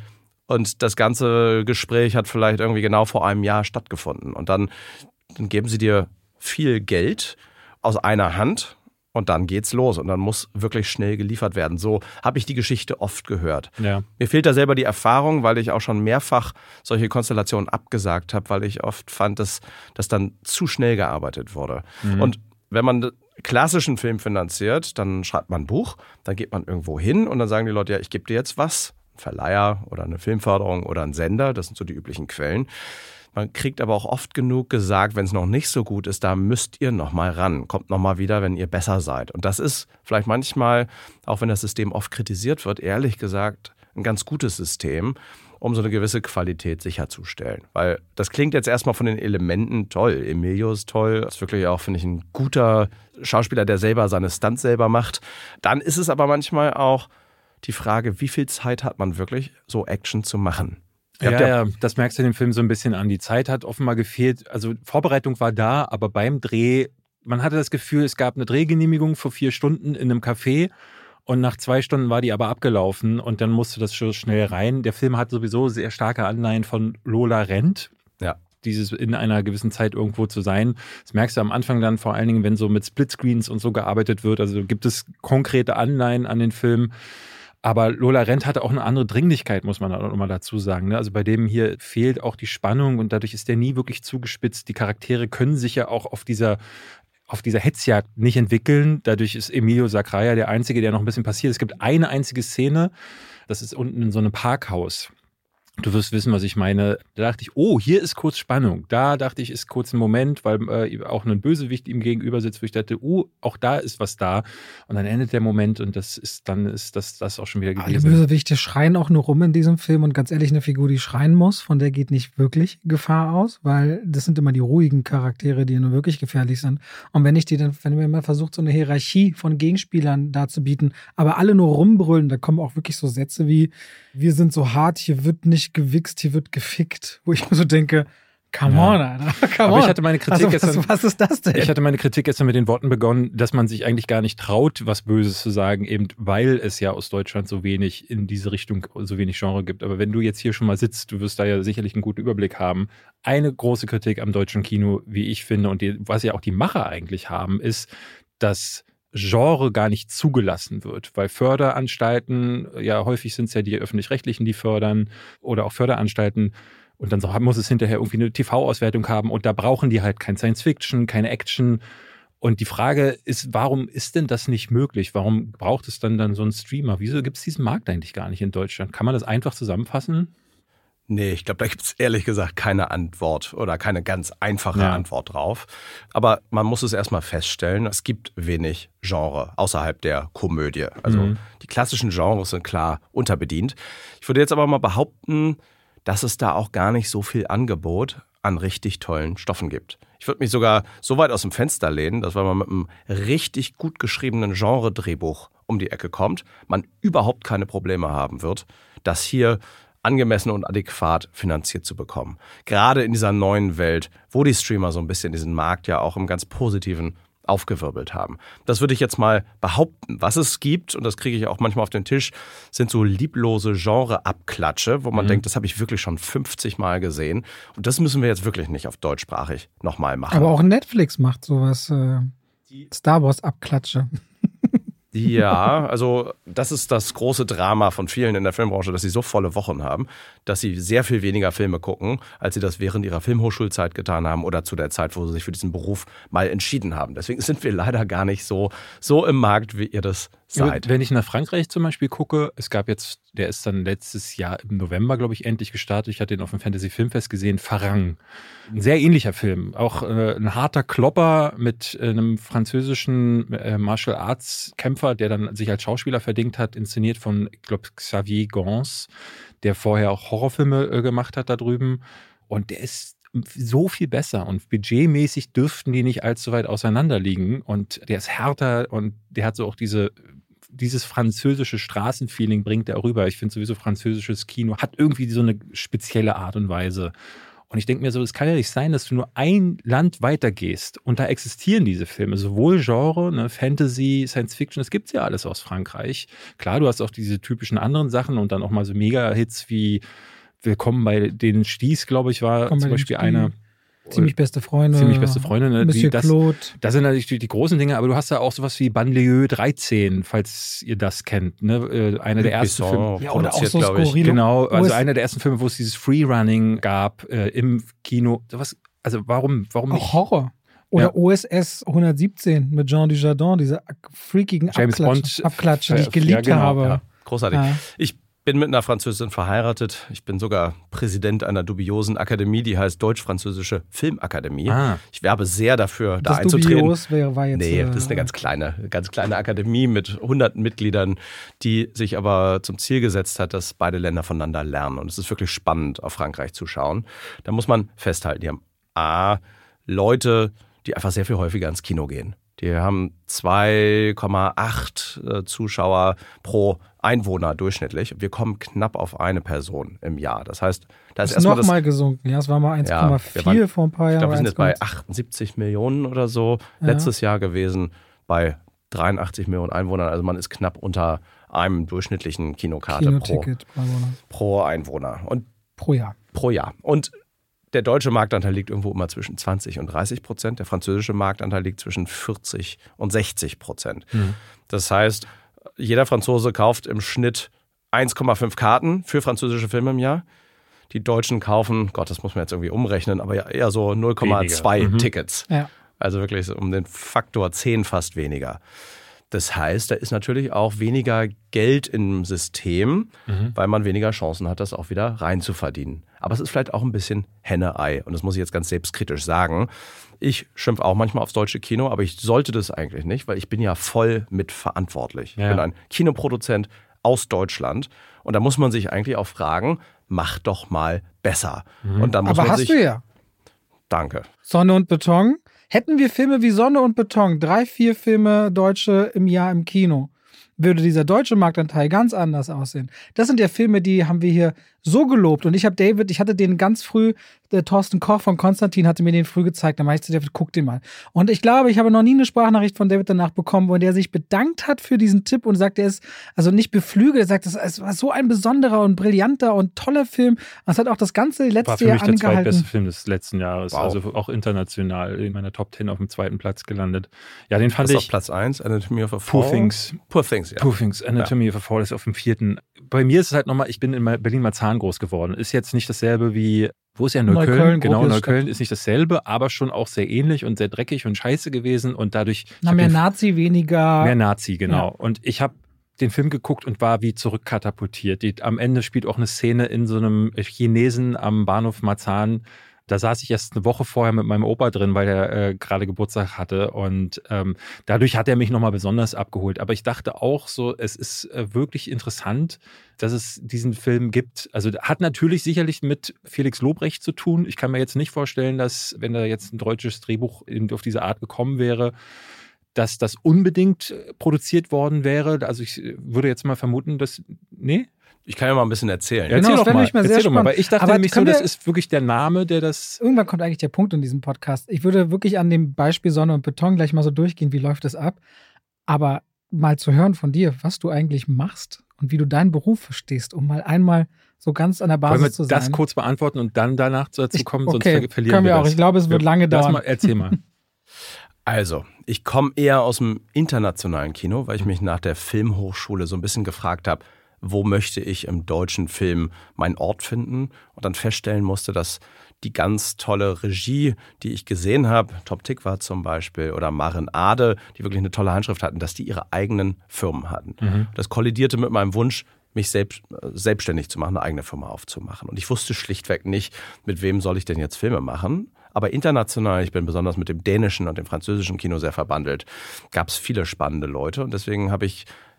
Und das ganze Gespräch hat vielleicht irgendwie genau vor einem Jahr stattgefunden. Und dann geben sie dir viel Geld aus einer Hand und dann geht's los. Und dann muss wirklich schnell geliefert werden. So habe ich die Geschichte oft gehört. Ja. Mir fehlt da selber die Erfahrung, weil ich auch schon mehrfach solche Konstellationen abgesagt habe, weil ich oft fand, dass dann zu schnell gearbeitet wurde. Und wenn man klassischen Film finanziert, dann schreibt man ein Buch, dann geht man irgendwo hin und dann sagen die Leute, ja, ich gebe dir jetzt was, ein Verleiher oder eine Filmförderung oder ein Sender, das sind so die üblichen Quellen. Man kriegt aber auch oft genug gesagt, wenn es noch nicht so gut ist, da müsst ihr noch mal ran. Kommt noch mal wieder, wenn ihr besser seid. Und das ist vielleicht manchmal, auch wenn das System oft kritisiert wird, ehrlich gesagt ein ganz gutes System, um so eine gewisse Qualität sicherzustellen. Weil das klingt jetzt erstmal von den Elementen toll. Emilio ist toll, ist wirklich auch, finde ich, ein guter Schauspieler, der selber seine Stunts selber macht. Dann ist es aber manchmal auch die Frage, wie viel Zeit hat man wirklich, so Action zu machen? Ja, das merkst du in dem Film so ein bisschen an. Die Zeit hat offenbar gefehlt. Also Vorbereitung war da, aber beim Dreh, man hatte das Gefühl, es gab eine Drehgenehmigung für 4 Stunden in einem Café und nach 2 Stunden war die aber abgelaufen und dann musste das schon schnell rein. Der Film hat sowieso sehr starke Anleihen von Lola Rent. Ja. Dieses in einer gewissen Zeit irgendwo zu sein. Das merkst du am Anfang dann vor allen Dingen, wenn so mit Splitscreens und so gearbeitet wird. Also gibt es konkrete Anleihen an den Film. Aber Lola Rent hatte auch eine andere Dringlichkeit, muss man auch mal dazu sagen. Also bei dem hier fehlt auch die Spannung und dadurch ist der nie wirklich zugespitzt. Die Charaktere können sich ja auch auf dieser Hetzjagd nicht entwickeln. Dadurch ist Emilio Sacraia der Einzige, der noch ein bisschen passiert. Es gibt eine einzige Szene, das ist unten in so einem Parkhaus. Du wirst wissen, was ich meine. Da dachte ich, oh, hier ist kurz Spannung. Da dachte ich, ist kurz ein Moment, weil auch ein Bösewicht ihm gegenüber sitzt, wo ich dachte, auch da ist was da. Und dann endet der Moment und das ist das auch schon wieder gewesen. Alle Bösewichte schreien auch nur rum in diesem Film und ganz ehrlich, eine Figur, die schreien muss, von der geht nicht wirklich Gefahr aus, weil das sind immer die ruhigen Charaktere, die nur wirklich gefährlich sind. Und wenn man mal versucht, so eine Hierarchie von Gegenspielern darzubieten, aber alle nur rumbrüllen, da kommen auch wirklich so Sätze wie, wir sind so hart, hier wird nicht gewichst, hier wird gefickt. Wo ich mir so denke, come on, Alter, come on. Ich hatte meine Kritik was ist das denn? Ich hatte meine Kritik gestern mit den Worten begonnen, dass man sich eigentlich gar nicht traut, was Böses zu sagen, eben weil es ja aus Deutschland so wenig in diese Richtung, so wenig Genre gibt. Aber wenn du jetzt hier schon mal sitzt, du wirst da ja sicherlich einen guten Überblick haben. Eine große Kritik am deutschen Kino, wie ich finde, und was ja auch die Macher eigentlich haben, ist, dass Genre gar nicht zugelassen wird, weil Förderanstalten, ja häufig sind es ja die Öffentlich-Rechtlichen, die fördern oder auch Förderanstalten und dann muss es hinterher irgendwie eine TV-Auswertung haben und da brauchen die halt kein Science-Fiction, keine Action und die Frage ist, warum ist denn das nicht möglich? Warum braucht es dann so einen Streamer? Wieso gibt es diesen Markt eigentlich gar nicht in Deutschland? Kann man das einfach zusammenfassen? Nee, ich glaube, da gibt es ehrlich gesagt keine Antwort oder keine ganz einfache Antwort drauf. Aber man muss es erstmal feststellen, es gibt wenig Genre außerhalb der Komödie. Also die klassischen Genres sind klar unterbedient. Ich würde jetzt aber mal behaupten, dass es da auch gar nicht so viel Angebot an richtig tollen Stoffen gibt. Ich würde mich sogar so weit aus dem Fenster lehnen, dass wenn man mit einem richtig gut geschriebenen Genre-Drehbuch um die Ecke kommt, man überhaupt keine Probleme haben wird, dass hier angemessen und adäquat finanziert zu bekommen. Gerade in dieser neuen Welt, wo die Streamer so ein bisschen diesen Markt ja auch im ganz Positiven aufgewirbelt haben. Das würde ich jetzt mal behaupten. Was es gibt, und das kriege ich auch manchmal auf den Tisch, sind so lieblose Genre-Abklatsche, wo man denkt, das habe ich wirklich schon 50 Mal gesehen. Und das müssen wir jetzt wirklich nicht auf deutschsprachig nochmal machen. Aber auch Netflix macht sowas. Star Wars-Abklatsche. Ja, also das ist das große Drama von vielen in der Filmbranche, dass sie so volle Wochen haben, dass sie sehr viel weniger Filme gucken, als sie das während ihrer Filmhochschulzeit getan haben oder zu der Zeit, wo sie sich für diesen Beruf mal entschieden haben. Deswegen sind wir leider gar nicht so im Markt, wie ihr das seid. Ja, wenn ich nach Frankreich zum Beispiel gucke, der ist dann letztes Jahr im November, glaube ich, endlich gestartet. Ich hatte ihn auf dem Fantasy Filmfest gesehen, Farang. Ein sehr ähnlicher Film. Auch ein harter Klopper mit einem französischen Martial Arts Kämpfer, der dann sich als Schauspieler verdingt hat, inszeniert von, ich glaube, Xavier Gans, der vorher auch Horrorfilme gemacht hat da drüben. Und der ist so viel besser und budgetmäßig dürften die nicht allzu weit auseinander liegen und der ist härter und der hat so auch dieses französische Straßenfeeling bringt er rüber. Ich finde sowieso französisches Kino hat irgendwie so eine spezielle Art und Weise. Und ich denke mir so, es kann ja nicht sein, dass du nur ein Land weitergehst und da existieren diese Filme, sowohl Genre, ne, Fantasy, Science Fiction, das gibt's ja alles aus Frankreich. Klar, du hast auch diese typischen anderen Sachen und dann auch mal so Mega-Hits wie Willkommen bei den Sties, glaube ich, war zum Beispiel einer. Ziemlich beste Freunde. Ne? Monsieur Claude. Das sind natürlich die großen Dinge, aber du hast ja auch sowas wie Banlieue 13, falls ihr das kennt. Ne? Einer der ersten Filme. Ja, oder auch so skurril. Genau, also einer der ersten Filme, wo es dieses Freerunning gab im Kino. Also warum nicht? Auch Horror. Oder OSS 117 mit Jean Dujardin, diese freakigen Abklatsche, die ich geliebt habe. Ja, großartig. Ja. Ich bin mit einer Französin verheiratet. Ich bin sogar Präsident einer dubiosen Akademie, die heißt Deutsch-Französische Filmakademie. Ich werbe sehr dafür, da einzutreten. Dubios war jetzt, das ist eine ganz kleine Akademie mit 100 Mitgliedern, die sich aber zum Ziel gesetzt hat, dass beide Länder voneinander lernen. Und es ist wirklich spannend, auf Frankreich zu schauen. Da muss man festhalten, die haben Leute, die einfach sehr viel häufiger ins Kino gehen. Die haben 2,8 Zuschauer pro Einwohner durchschnittlich. Wir kommen knapp auf eine Person im Jahr. Das heißt, da ist erstmal nochmal gesunken. Ja, es war mal 1,4 vor ein paar Jahren. Ich glaube, wir sind jetzt bei 78 Millionen oder so letztes Jahr gewesen, bei 83 Millionen Einwohnern. Also man ist knapp unter einem durchschnittlichen Kinokarte pro Einwohner. Und pro Jahr. Und der deutsche Marktanteil liegt irgendwo immer zwischen 20% und 30%. Der französische Marktanteil liegt zwischen 40% und 60%. Das heißt, jeder Franzose kauft im Schnitt 1,5 Karten für französische Filme im Jahr. Die Deutschen kaufen, Gott, das muss man jetzt irgendwie umrechnen, aber eher so 0,2 Tickets. Ja. Also wirklich um den Faktor 10 fast weniger. Das heißt, da ist natürlich auch weniger Geld im System, weil man weniger Chancen hat, das auch wieder reinzuverdienen. Aber es ist vielleicht auch ein bisschen Henne-Ei. Und das muss ich jetzt ganz selbstkritisch sagen. Ich schimpfe auch manchmal aufs deutsche Kino, aber ich sollte das eigentlich nicht, weil ich bin ja voll mitverantwortlich. Ich bin ein Kinoproduzent aus Deutschland. Und da muss man sich eigentlich auch fragen, mach doch mal besser. Und dann muss aber man hast du ja. Danke. Sonne und Beton. Hätten wir Filme wie Sonne und Beton, 3-4 Filme Deutsche im Jahr im Kino, würde dieser deutsche Marktanteil ganz anders aussehen. Das sind ja Filme, die haben wir hier so gelobt. Und ich hatte den ganz früh, der Thorsten Koch von Konstantin hatte mir den früh gezeigt. Da meinte ich zu David, guck den mal. Und ich glaube, ich habe noch nie eine Sprachnachricht von David danach bekommen, wo der sich bedankt hat für diesen Tipp und sagt, er ist also nicht beflügelt. Er sagt, es war so ein besonderer und brillanter und toller Film. Das hat auch das ganze letzte Jahr angehalten. War für mich der zweitbeste Film des letzten Jahres. Wow. Also auch international in meiner Top 10 auf dem 2. Platz gelandet. Ja, den fand ich. Auf Platz 1, Anatomy of a Fall. Poor Things, ja. Poor Things, Anatomy of a Fall ist auf dem 4. Bei mir ist es halt nochmal, ich bin in Berlin-Marzahn groß geworden. Ist jetzt nicht dasselbe wie, wo ist ja Neukölln? Genau, Neukölln ist nicht dasselbe, aber schon auch sehr ähnlich und sehr dreckig und scheiße gewesen und dadurch... mehr Nazi, weniger... Mehr Nazi, genau. Ja. Und ich habe den Film geguckt und war wie zurückkatapultiert. Am Ende spielt auch eine Szene in so einem Chinesen am Bahnhof Marzahn. Da saß ich erst eine Woche vorher mit meinem Opa drin, weil er gerade Geburtstag hatte und dadurch hat er mich nochmal besonders abgeholt. Aber ich dachte auch so, es ist wirklich interessant, dass es diesen Film gibt. Also hat natürlich sicherlich mit Felix Lobrecht zu tun. Ich kann mir jetzt nicht vorstellen, dass, wenn da jetzt ein deutsches Drehbuch auf diese Art gekommen wäre, dass das unbedingt produziert worden wäre. Also ich würde jetzt mal vermuten, dass... Nee? Ich kann ja mal ein bisschen erzählen. Genau, erzähl doch mal. Weil ich dachte nämlich so, das ist wirklich der Name, der das... Irgendwann kommt eigentlich der Punkt in diesem Podcast. Ich würde wirklich an dem Beispiel Sonne und Beton gleich mal so durchgehen, wie läuft das ab. Aber mal zu hören von dir, was du eigentlich machst und wie du deinen Beruf verstehst, um mal einmal so ganz an der Basis zu sein. Wollen wir das kurz beantworten und dann danach dazu kommen, sonst verlieren können wir auch. Ich glaube, es wird lange dauern. Erzähl mal. Also, ich komme eher aus dem internationalen Kino, weil ich mich nach der Filmhochschule so ein bisschen gefragt habe, wo möchte ich im deutschen Film meinen Ort finden und dann feststellen musste, dass die ganz tolle Regie, die ich gesehen habe, Top Tikva zum Beispiel oder Maren Ade, die wirklich eine tolle Handschrift hatten, dass die ihre eigenen Firmen hatten. Das kollidierte mit meinem Wunsch, mich selbstständig zu machen, eine eigene Firma aufzumachen. Und ich wusste schlichtweg nicht, mit wem soll ich denn jetzt Filme machen. Aber international, ich bin besonders mit dem dänischen und dem französischen Kino sehr verbandelt, gab es viele spannende Leute und deswegen habe ich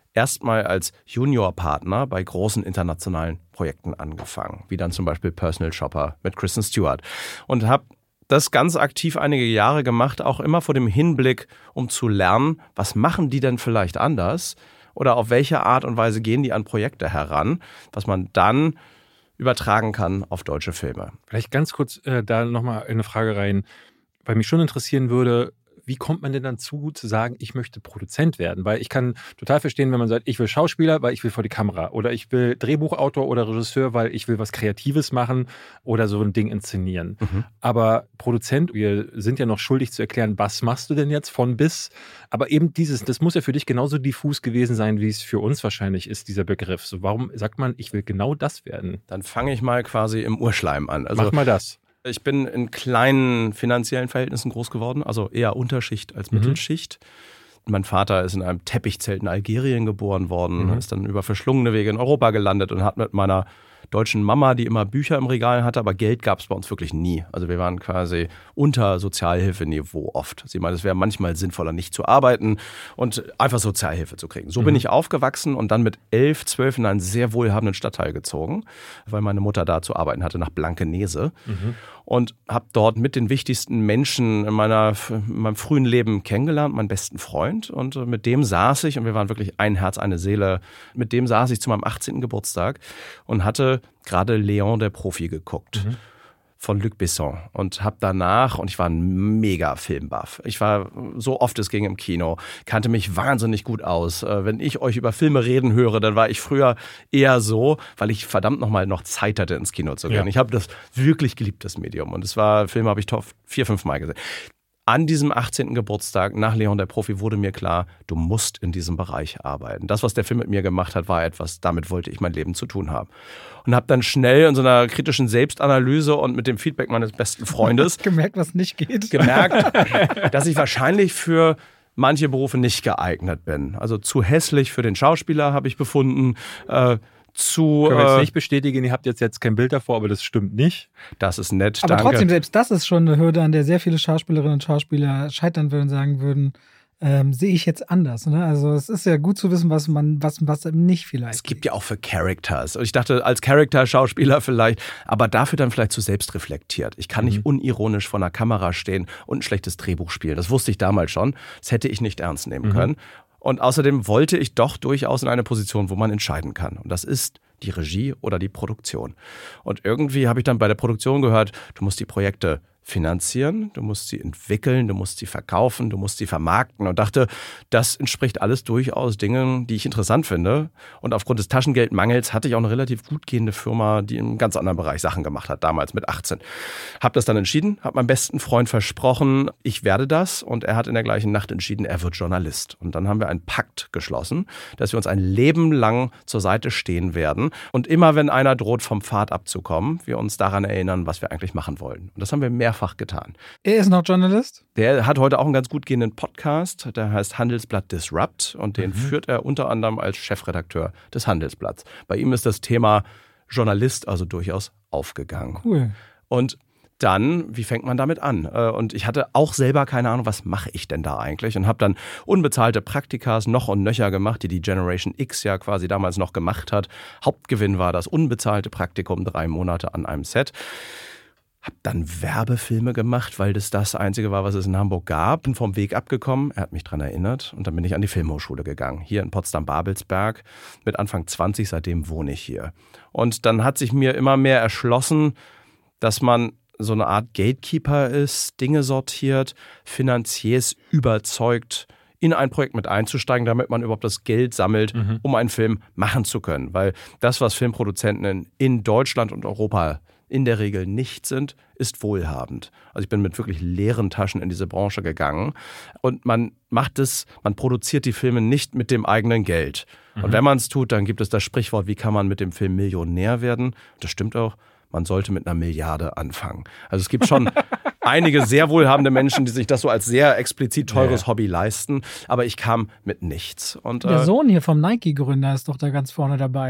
erstmal als Juniorpartner bei großen internationalen Projekten angefangen, wie dann zum Beispiel Personal Shopper mit Kristen Stewart. Und habe das ganz aktiv einige Jahre gemacht, auch immer vor dem Hinblick, um zu lernen, was machen die denn vielleicht anders oder auf welche Art und Weise gehen die an Projekte heran, was man dann übertragen kann auf deutsche Filme. Vielleicht ganz kurz da nochmal eine Frage rein, weil mich schon interessieren würde, wie kommt man denn dann zu sagen, ich möchte Produzent werden? Weil ich kann total verstehen, wenn man sagt, ich will Schauspieler, weil ich will vor die Kamera. Oder ich will Drehbuchautor oder Regisseur, weil ich will was Kreatives machen oder so ein Ding inszenieren. Aber Produzent, wir sind ja noch schuldig zu erklären, was machst du denn jetzt von bis? Aber eben das muss ja für dich genauso diffus gewesen sein, wie es für uns wahrscheinlich ist, dieser Begriff. So, warum sagt man, ich will genau das werden? Dann fange ich mal quasi im Urschleim an. Also, mach mal das. Ich bin in kleinen finanziellen Verhältnissen groß geworden, also eher Unterschicht als Mittelschicht. Mein Vater ist in einem Teppichzelt in Algerien geboren worden, ist dann über verschlungene Wege in Europa gelandet und hat mit meiner deutschen Mama, die immer Bücher im Regal hatte, aber Geld gab es bei uns wirklich nie. Also wir waren quasi unter Sozialhilfeniveau oft. Sie meinte, es wäre manchmal sinnvoller, nicht zu arbeiten und einfach Sozialhilfe zu kriegen. So bin ich aufgewachsen und dann mit 11, 12 in einen sehr wohlhabenden Stadtteil gezogen, weil meine Mutter da zu arbeiten hatte, nach Blankenese. Und habe dort mit den wichtigsten Menschen in meinem frühen Leben kennengelernt, meinen besten Freund. Und mit dem saß ich, und wir waren wirklich ein Herz, eine Seele, mit dem saß ich zu meinem 18. Geburtstag und hatte gerade Léon der Profi geguckt von Luc Besson und habe danach, und ich war ein mega Filmbuff, ich war so oft es ging im Kino, kannte mich wahnsinnig gut aus. Wenn ich euch über Filme reden höre, dann war ich früher eher so, weil ich verdammt nochmal noch Zeit hatte, ins Kino zu gehen. Ja. Ich habe das wirklich geliebt, das Medium, und Filme habe ich 4, 5 Mal gesehen. An diesem 18. Geburtstag nach Léon der Profi wurde mir klar, du musst in diesem Bereich arbeiten. Das, was der Film mit mir gemacht hat, war etwas, damit wollte ich mein Leben zu tun haben. Und habe dann schnell in so einer kritischen Selbstanalyse und mit dem Feedback meines besten Freundes gemerkt, was nicht geht. Gemerkt, dass ich wahrscheinlich für manche Berufe nicht geeignet bin. Also zu hässlich für den Schauspieler, habe ich befunden. Können wir jetzt nicht bestätigen, ihr habt jetzt kein Bild davor, aber das stimmt nicht. Das ist nett, aber danke. Trotzdem, selbst das ist schon eine Hürde, an der sehr viele Schauspielerinnen und Schauspieler scheitern würden und sagen würden, sehe ich jetzt anders. Ne? Also es ist ja gut zu wissen, was nicht vielleicht. Es gibt ja auch für Characters. Ich dachte, als Character-Schauspieler vielleicht, aber dafür dann vielleicht zu selbstreflektiert. Ich kann nicht unironisch vor einer Kamera stehen und ein schlechtes Drehbuch spielen. Das wusste ich damals schon. Das hätte ich nicht ernst nehmen können. Und außerdem wollte ich doch durchaus in eine Position, wo man entscheiden kann. Und das ist die Regie oder die Produktion. Und irgendwie habe ich dann bei der Produktion gehört, du musst die Projekte finanzieren, du musst sie entwickeln, du musst sie verkaufen, du musst sie vermarkten, und dachte, das entspricht alles durchaus Dingen, die ich interessant finde. Und aufgrund des Taschengeldmangels hatte ich auch eine relativ gut gehende Firma, die im ganz anderen Bereich Sachen gemacht hat, damals mit 18. Habe das dann entschieden, habe meinem besten Freund versprochen, ich werde das, und er hat in der gleichen Nacht entschieden, er wird Journalist. Und dann haben wir einen Pakt geschlossen, dass wir uns ein Leben lang zur Seite stehen werden und immer, wenn einer droht, vom Pfad abzukommen, wir uns daran erinnern, was wir eigentlich machen wollen. Und das haben wir mehrfach getan. Er ist noch Journalist? Der hat heute auch einen ganz gut gehenden Podcast, der heißt Handelsblatt Disrupt, und den führt er unter anderem als Chefredakteur des Handelsblatts. Bei ihm ist das Thema Journalist also durchaus aufgegangen. Cool. Und dann, wie fängt man damit an? Und ich hatte auch selber keine Ahnung, was mache ich denn da eigentlich? Und habe dann unbezahlte Praktikas noch und nöcher gemacht, die Generation X ja quasi damals noch gemacht hat. Hauptgewinn war das unbezahlte Praktikum, 3 Monate an einem Set. Hab dann Werbefilme gemacht, weil das Einzige war, was es in Hamburg gab. Bin vom Weg abgekommen, er hat mich daran erinnert, und dann bin ich an die Filmhochschule gegangen, hier in Potsdam-Babelsberg, mit Anfang 20, seitdem wohne ich hier. Und dann hat sich mir immer mehr erschlossen, dass man so eine Art Gatekeeper ist, Dinge sortiert, Finanziers überzeugt, in ein Projekt mit einzusteigen, damit man überhaupt das Geld sammelt, um einen Film machen zu können. Weil das, was Filmproduzenten in Deutschland und Europa in der Regel nicht sind, ist wohlhabend. Also ich bin mit wirklich leeren Taschen in diese Branche gegangen, und man produziert die Filme nicht mit dem eigenen Geld. Und wenn man es tut, dann gibt es das Sprichwort, wie kann man mit dem Film Millionär werden? Das stimmt auch. Man sollte mit 1 Milliarde anfangen. Also es gibt schon einige sehr wohlhabende Menschen, die sich das so als sehr explizit teures Hobby leisten. Aber ich kam mit nichts. Und, der Sohn hier vom Nike-Gründer ist doch da ganz vorne dabei.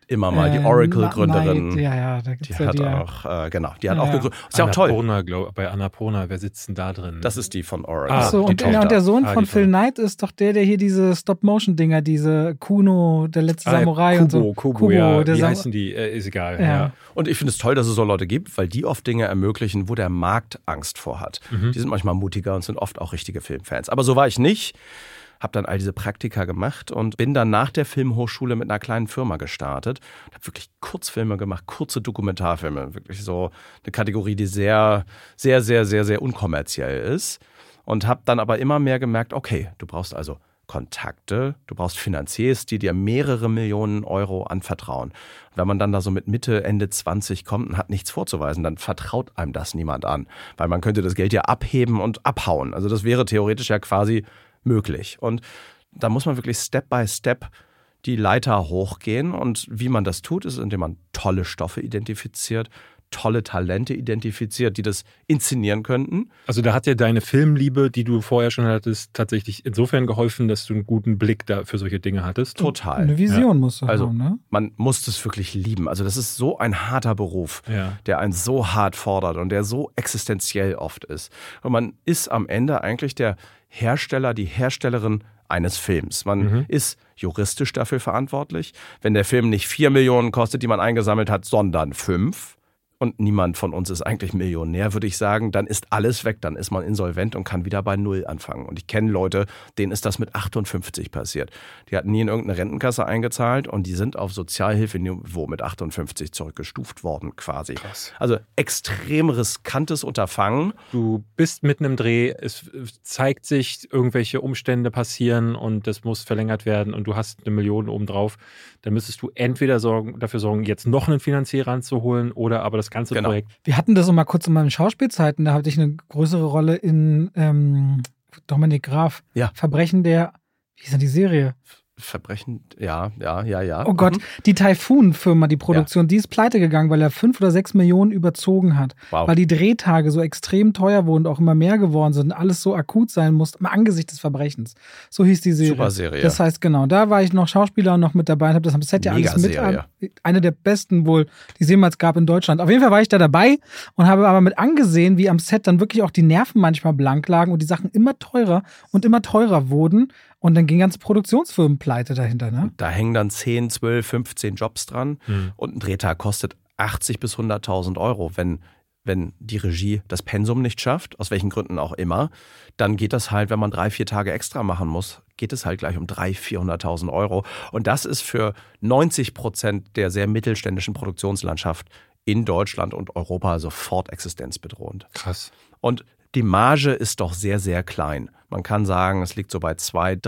immer mal, die Oracle-Gründerin. Da gibt's die hat auch gegründet. Ist ja auch toll. Bei Annapurna, wer sitzt denn da drin? Das ist die von Oracle. Achso, und der Sohn von Phil Knight ist doch der hier diese Stop-Motion-Dinger, diese Kuno, der letzte Samurai und so. Kubo, ja. Wie heißen die? Ist egal. Ja. Und ich finde es toll, dass es so Leute gibt, weil die oft Dinge ermöglichen, wo der Markt Angst vor hat. Die sind manchmal mutiger und sind oft auch richtige Filmfans. Aber so war ich nicht. Habe dann all diese Praktika gemacht und bin dann nach der Filmhochschule mit einer kleinen Firma gestartet. Habe wirklich Kurzfilme gemacht, kurze Dokumentarfilme. Wirklich so eine Kategorie, die sehr, sehr, sehr, sehr, sehr unkommerziell ist. Und habe dann aber immer mehr gemerkt, okay, du brauchst also Kontakte, du brauchst Finanziers, die dir mehrere Millionen Euro anvertrauen. Und wenn man dann da so mit Mitte, Ende 20 kommt und hat nichts vorzuweisen, dann vertraut einem das niemand an. Weil man könnte das Geld ja abheben und abhauen. Also das wäre theoretisch ja quasi möglich. Und da muss man wirklich Step by Step die Leiter hochgehen. Und wie man das tut, ist, indem man tolle Stoffe identifiziert, tolle Talente identifiziert, die das inszenieren könnten. Also da hat dir deine Filmliebe, die du vorher schon hattest, tatsächlich insofern geholfen, dass du einen guten Blick da für solche Dinge hattest? Total. Eine Vision musst du haben, ne? Man muss das wirklich lieben. Also das ist so ein harter Beruf, der einen so hart fordert und der so existenziell oft ist. Und man ist am Ende eigentlich der Hersteller, die Herstellerin eines Films. Man ist juristisch dafür verantwortlich. Wenn der Film nicht 4 Millionen kostet, die man eingesammelt hat, sondern 5, und niemand von uns ist eigentlich Millionär, würde ich sagen, dann ist alles weg, dann ist man insolvent und kann wieder bei Null anfangen. Und ich kenne Leute, denen ist das mit 58 passiert. Die hatten nie in irgendeine Rentenkasse eingezahlt und die sind auf Sozialhilfeniveau mit 58 zurückgestuft worden quasi. Krass. Also extrem riskantes Unterfangen. Du bist mitten im Dreh, es zeigt sich, irgendwelche Umstände passieren und das muss verlängert werden und du hast 1 Million obendrauf. Dann müsstest du entweder dafür sorgen, jetzt noch einen Finanzier ranzuholen oder aber das ganze Projekt. Wir hatten das noch mal kurz in meinen Schauspielzeiten, da hatte ich eine größere Rolle in Dominik Graf. Ja. Verbrechen der, wie hieß denn die Serie? Verbrechen, ja. Oh Gott, die Typhoon-Firma, die Produktion, die ist pleite gegangen, weil er 5 oder 6 Millionen überzogen hat. Wow. Weil die Drehtage so extrem teuer wurden und auch immer mehr geworden sind und alles so akut sein musste, im Angesicht des Verbrechens. So hieß die Serie. Super Serie. Das heißt, genau, da war ich noch Schauspieler und noch mit dabei und habe das am Set ja alles mit. Eine der besten wohl, die es jemals gab in Deutschland. Auf jeden Fall war ich da dabei und habe aber mit angesehen, wie am Set dann wirklich auch die Nerven manchmal blank lagen und die Sachen immer teurer wurden. Und dann gingen ganze Produktionsfirmen pleite dahinter, ne? Da hängen dann 10, 12, 15 Jobs dran und ein Drehtag kostet 80.000 bis 100.000 Euro. Wenn die Regie das Pensum nicht schafft, aus welchen Gründen auch immer, dann geht das halt, wenn man 3, 4 Tage extra machen muss, geht es halt gleich um 300.000, 400.000 Euro. Und das ist für 90% der sehr mittelständischen Produktionslandschaft in Deutschland und Europa sofort existenzbedrohend. Krass. Und die Marge ist doch sehr, sehr klein. Man kann sagen, es liegt so bei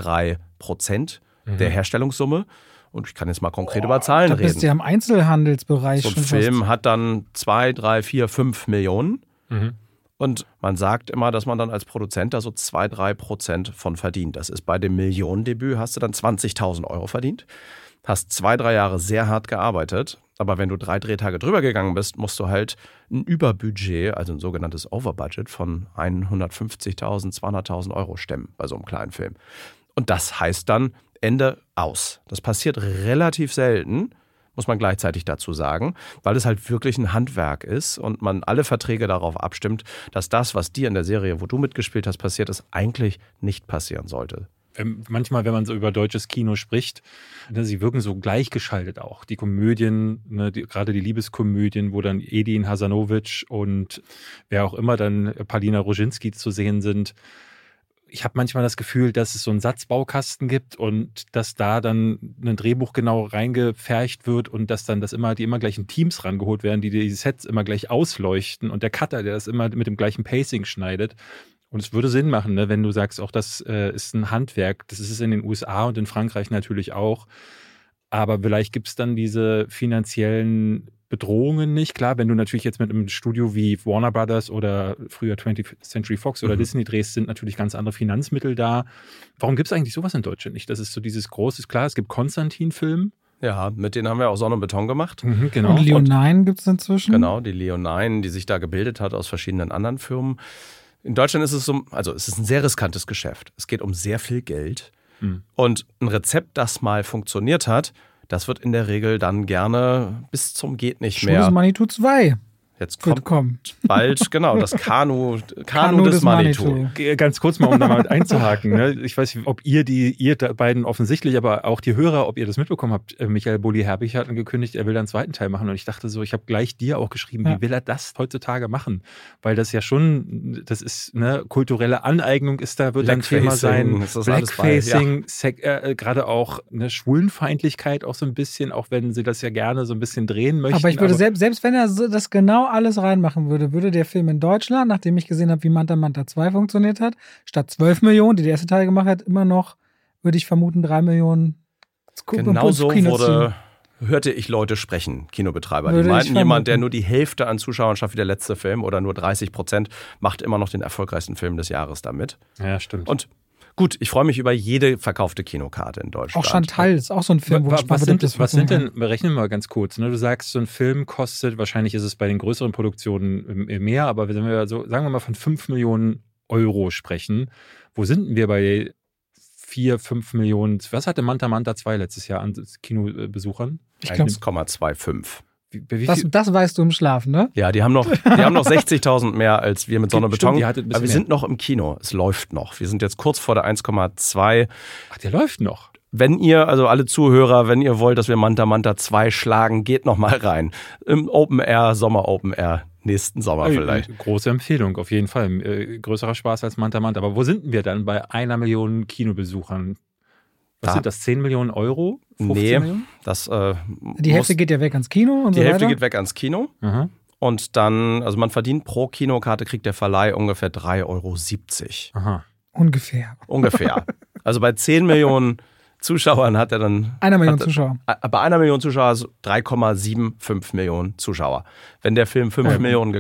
2-3% der Herstellungssumme. Und ich kann jetzt mal konkret über Zahlen reden. Da bist du ja im Einzelhandelsbereich. So ein Film hat dann 2, 3, 4, 5 Millionen. Und man sagt immer, dass man dann als Produzent da so 2-3% von verdient. Das ist bei dem Millionendebüt, hast du dann 20.000 Euro verdient. Hast 2-3 Jahre sehr hart gearbeitet. Aber wenn du 3 Drehtage drüber gegangen bist, musst du halt ein Überbudget, also ein sogenanntes Overbudget von 150.000, 200.000 Euro stemmen bei so einem kleinen Film. Und das heißt dann Ende aus. Das passiert relativ selten, muss man gleichzeitig dazu sagen, weil es halt wirklich ein Handwerk ist und man alle Verträge darauf abstimmt, dass das, was dir in der Serie, wo du mitgespielt hast, passiert ist, eigentlich nicht passieren sollte. Manchmal, wenn man so über deutsches Kino spricht, sie wirken so gleichgeschaltet auch. Die Komödien, gerade die Liebeskomödien, wo dann Edin Hasanovic und wer auch immer dann Paulina Roginski zu sehen sind. Ich habe manchmal das Gefühl, dass es so einen Satzbaukasten gibt und dass da dann ein Drehbuch genau reingepfercht wird und dass dann die immer gleichen Teams rangeholt werden, die Sets immer gleich ausleuchten und der Cutter, der das immer mit dem gleichen Pacing schneidet. Und es würde Sinn machen, ne, wenn du sagst, auch das ist ein Handwerk. Das ist es in den USA und in Frankreich natürlich auch. Aber vielleicht gibt es dann diese finanziellen Bedrohungen nicht. Klar, wenn du natürlich jetzt mit einem Studio wie Warner Brothers oder früher 20th Century Fox oder Disney drehst, sind natürlich ganz andere Finanzmittel da. Warum gibt es eigentlich sowas in Deutschland nicht? Das ist so dieses große, klar, es gibt Konstantin-Film. Ja, mit denen haben wir auch Sonne und Beton gemacht. Genau. Und Leonine gibt es inzwischen. Genau, die Leonine, die sich da gebildet hat aus verschiedenen anderen Firmen. In Deutschland ist es es ist ein sehr riskantes Geschäft. Es geht um sehr viel Geld. Und ein Rezept, das mal funktioniert hat, das wird in der Regel dann gerne bis zum geht nicht mehr. Schuh des Manitou 2. Jetzt kommt bald, genau, das Kanu des Manitou. Ganz kurz mal, um da mal einzuhaken. Ne? Ich weiß nicht, ob ihr beiden offensichtlich, aber auch die Hörer, ob ihr das mitbekommen habt. Michael Bulli-Herbig hat angekündigt, er will einen zweiten Teil machen. Und ich dachte so, ich habe gleich dir auch geschrieben, wie will er das heutzutage machen? Weil das ja schon, das ist eine kulturelle Aneignung ist da, wird ein Thema sein. Blackfacing, gerade auch eine Schwulenfeindlichkeit auch so ein bisschen, auch wenn sie das ja gerne so ein bisschen drehen möchten. Aber ich würde selbst wenn er das genau alles reinmachen würde der Film in Deutschland, nachdem ich gesehen habe, wie Manta Manta 2 funktioniert hat, statt 12 Millionen, die der erste Teil gemacht hat, immer noch, würde ich vermuten, 3 Millionen. Genau so hörte ich Leute sprechen, Kinobetreiber. Die meinten, jemand, der nur die Hälfte an Zuschauern schafft wie der letzte Film oder nur 30%, macht immer noch den erfolgreichsten Film des Jahres damit. Ja, stimmt. Und gut, ich freue mich über jede verkaufte Kinokarte in Deutschland. Auch Chantal ist auch so ein Film, wo was sind denn, berechnen wir mal ganz kurz, ne? Du sagst, so ein Film kostet, wahrscheinlich ist es bei den größeren Produktionen mehr, aber wenn wir so, sagen wir mal, von 5 Millionen Euro sprechen, wo sind wir bei 4, 5 Millionen? Was hatte Manta Manta 2 letztes Jahr an Kinobesuchern? Ich glaube 1,25. Das weißt du im Schlaf, ne? Ja, die haben noch 60.000 mehr als wir mit Sonne und Beton. Aber wir sind noch im Kino. Es läuft noch. Wir sind jetzt kurz vor der 1,2. Ach, der läuft noch. Wenn ihr, also alle Zuhörer, wenn ihr wollt, dass wir Manta Manta 2 schlagen, geht noch mal rein. Im Open Air, Sommer Open Air, nächsten Sommer vielleicht. Große Empfehlung, auf jeden Fall. Größerer Spaß als Manta Manta. Aber wo sind wir dann bei 1 Million Kinobesuchern? Was sind das, 10 Millionen Euro? 15 Millionen? Die Hälfte geht ja weg ans Kino und so weiter? Die Hälfte geht weg ans Kino. Mhm. Und dann, also man verdient pro Kinokarte, kriegt der Verleih ungefähr 3,70 Euro. Aha. Ungefähr. Also bei 10 Millionen Zuschauern hat er dann... 1 Million Zuschauer. Bei 1 Million Zuschauer also 3,75 Millionen Zuschauer. Wenn der Film 5 Millionen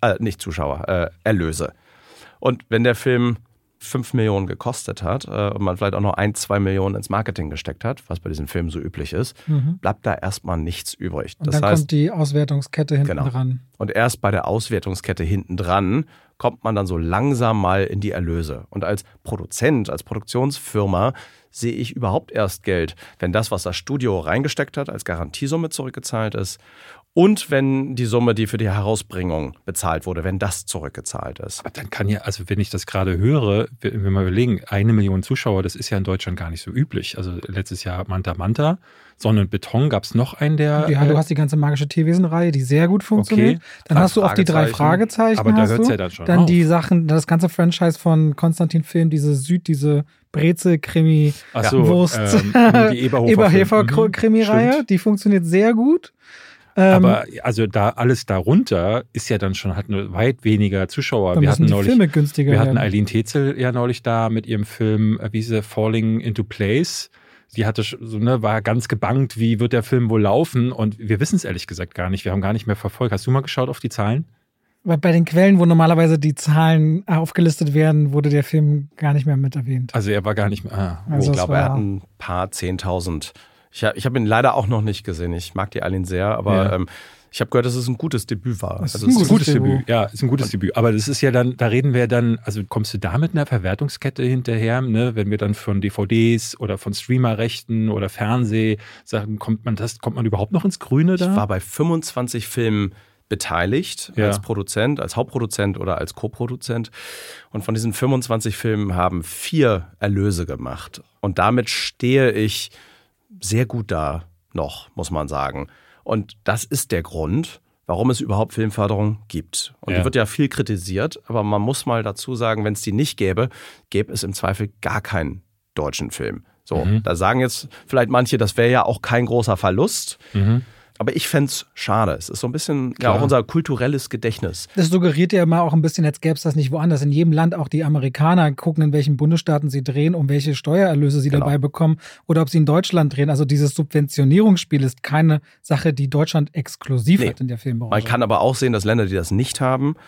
Erlöse. Und wenn der Film 5 Millionen gekostet hat und man vielleicht auch noch 1-2 Millionen ins Marketing gesteckt hat, was bei diesen Filmen so üblich ist, bleibt da erstmal nichts übrig. Und dann kommt die Auswertungskette hinten dran. Und erst bei der Auswertungskette hinten dran kommt man dann so langsam mal in die Erlöse. Und als Produzent, als Produktionsfirma sehe ich überhaupt erst Geld, wenn das, was das Studio reingesteckt hat, als Garantiesumme zurückgezahlt ist und wenn die Summe, die für die Herausbringung bezahlt wurde, wenn das zurückgezahlt ist. Aber dann kann ja, also wenn ich das gerade höre, wenn wir mal überlegen, 1 Million Zuschauer, das ist ja in Deutschland gar nicht so üblich. Also letztes Jahr Manta Manta, Sonne und Beton, gab es noch einen, der... Ja, du hast die ganze magische Tierwesenreihe, die sehr gut funktioniert. Okay. Dann hast du auch die 3 Fragezeichen. Aber da hört es ja dann schon Dann auf. Die Sachen, das ganze Franchise von Konstantin Film, diese Brezel-Krimi, Wurst, die Eberhofer-Krimi-Reihe, die funktioniert sehr gut. Aber also da alles darunter ist ja dann schon, hat nur weit weniger Zuschauer. Wir hatten neulich Filme günstiger wir hatten Eileen Tetzel ja neulich da mit ihrem Film, wie hieß der, Falling into Place. Die hatte so, war ganz gebangt, wie wird der Film wohl laufen? Und wir wissen es ehrlich gesagt gar nicht. Wir haben gar nicht mehr verfolgt. Hast du mal geschaut auf die Zahlen? Bei den Quellen, wo normalerweise die Zahlen aufgelistet werden, wurde der Film gar nicht mehr mit erwähnt. Also er war gar nicht mehr. Ich glaube, er hat ein paar 10.000. Ich habe ihn leider auch noch nicht gesehen. Ich mag die Eileen sehr, aber ich habe gehört, dass es ein gutes Debüt war. Es ist ein gutes Debüt. Ja, ist ein gutes Debüt. Aber das ist ja dann, da reden wir dann, also kommst du da mit einer Verwertungskette hinterher, ne? Wenn wir dann von DVDs oder von Streamerrechten oder Fernsehsachen, kommt man überhaupt noch ins Grüne da? Ich war bei 25 Filmen beteiligt, als Produzent, als Hauptproduzent oder als Co-Produzent. Und von diesen 25 Filmen haben 4 Erlöse gemacht. Und damit stehe ich sehr gut da noch, muss man sagen. Und das ist der Grund, warum es überhaupt Filmförderung gibt. Und die wird ja viel kritisiert, aber man muss mal dazu sagen, wenn es die nicht gäbe, gäbe es im Zweifel gar keinen deutschen Film. So, da sagen jetzt vielleicht manche, das wäre ja auch kein großer Verlust. Aber ich fände es schade. Es ist so ein bisschen auch unser kulturelles Gedächtnis. Das suggeriert ja mal auch ein bisschen, als gäbe es das nicht woanders. In jedem Land auch die Amerikaner gucken, in welchen Bundesstaaten sie drehen, um welche Steuererlöse sie dabei bekommen oder ob sie in Deutschland drehen. Also dieses Subventionierungsspiel ist keine Sache, die Deutschland exklusiv hat in der Filmbranche. Man kann aber auch sehen, dass Länder, die das nicht haben,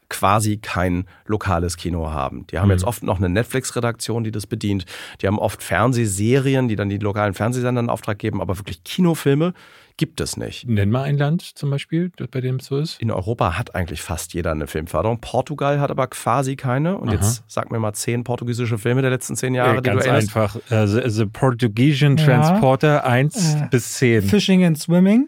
quasi kein lokales Kino haben. Die haben jetzt oft noch eine Netflix-Redaktion, die das bedient. Die haben oft Fernsehserien, die dann die lokalen Fernsehsender in Auftrag geben, aber wirklich Kinofilme gibt es nicht. Nenn mal ein Land zum Beispiel, bei dem es so ist. In Europa hat eigentlich fast jeder eine Filmförderung. Portugal hat aber quasi keine. Und jetzt sag mir mal 10 portugiesische Filme der letzten 10 Jahre, die ganz du erinnerst. Einfach. The Portuguesian Transporter 1 bis 10. Fishing and Swimming.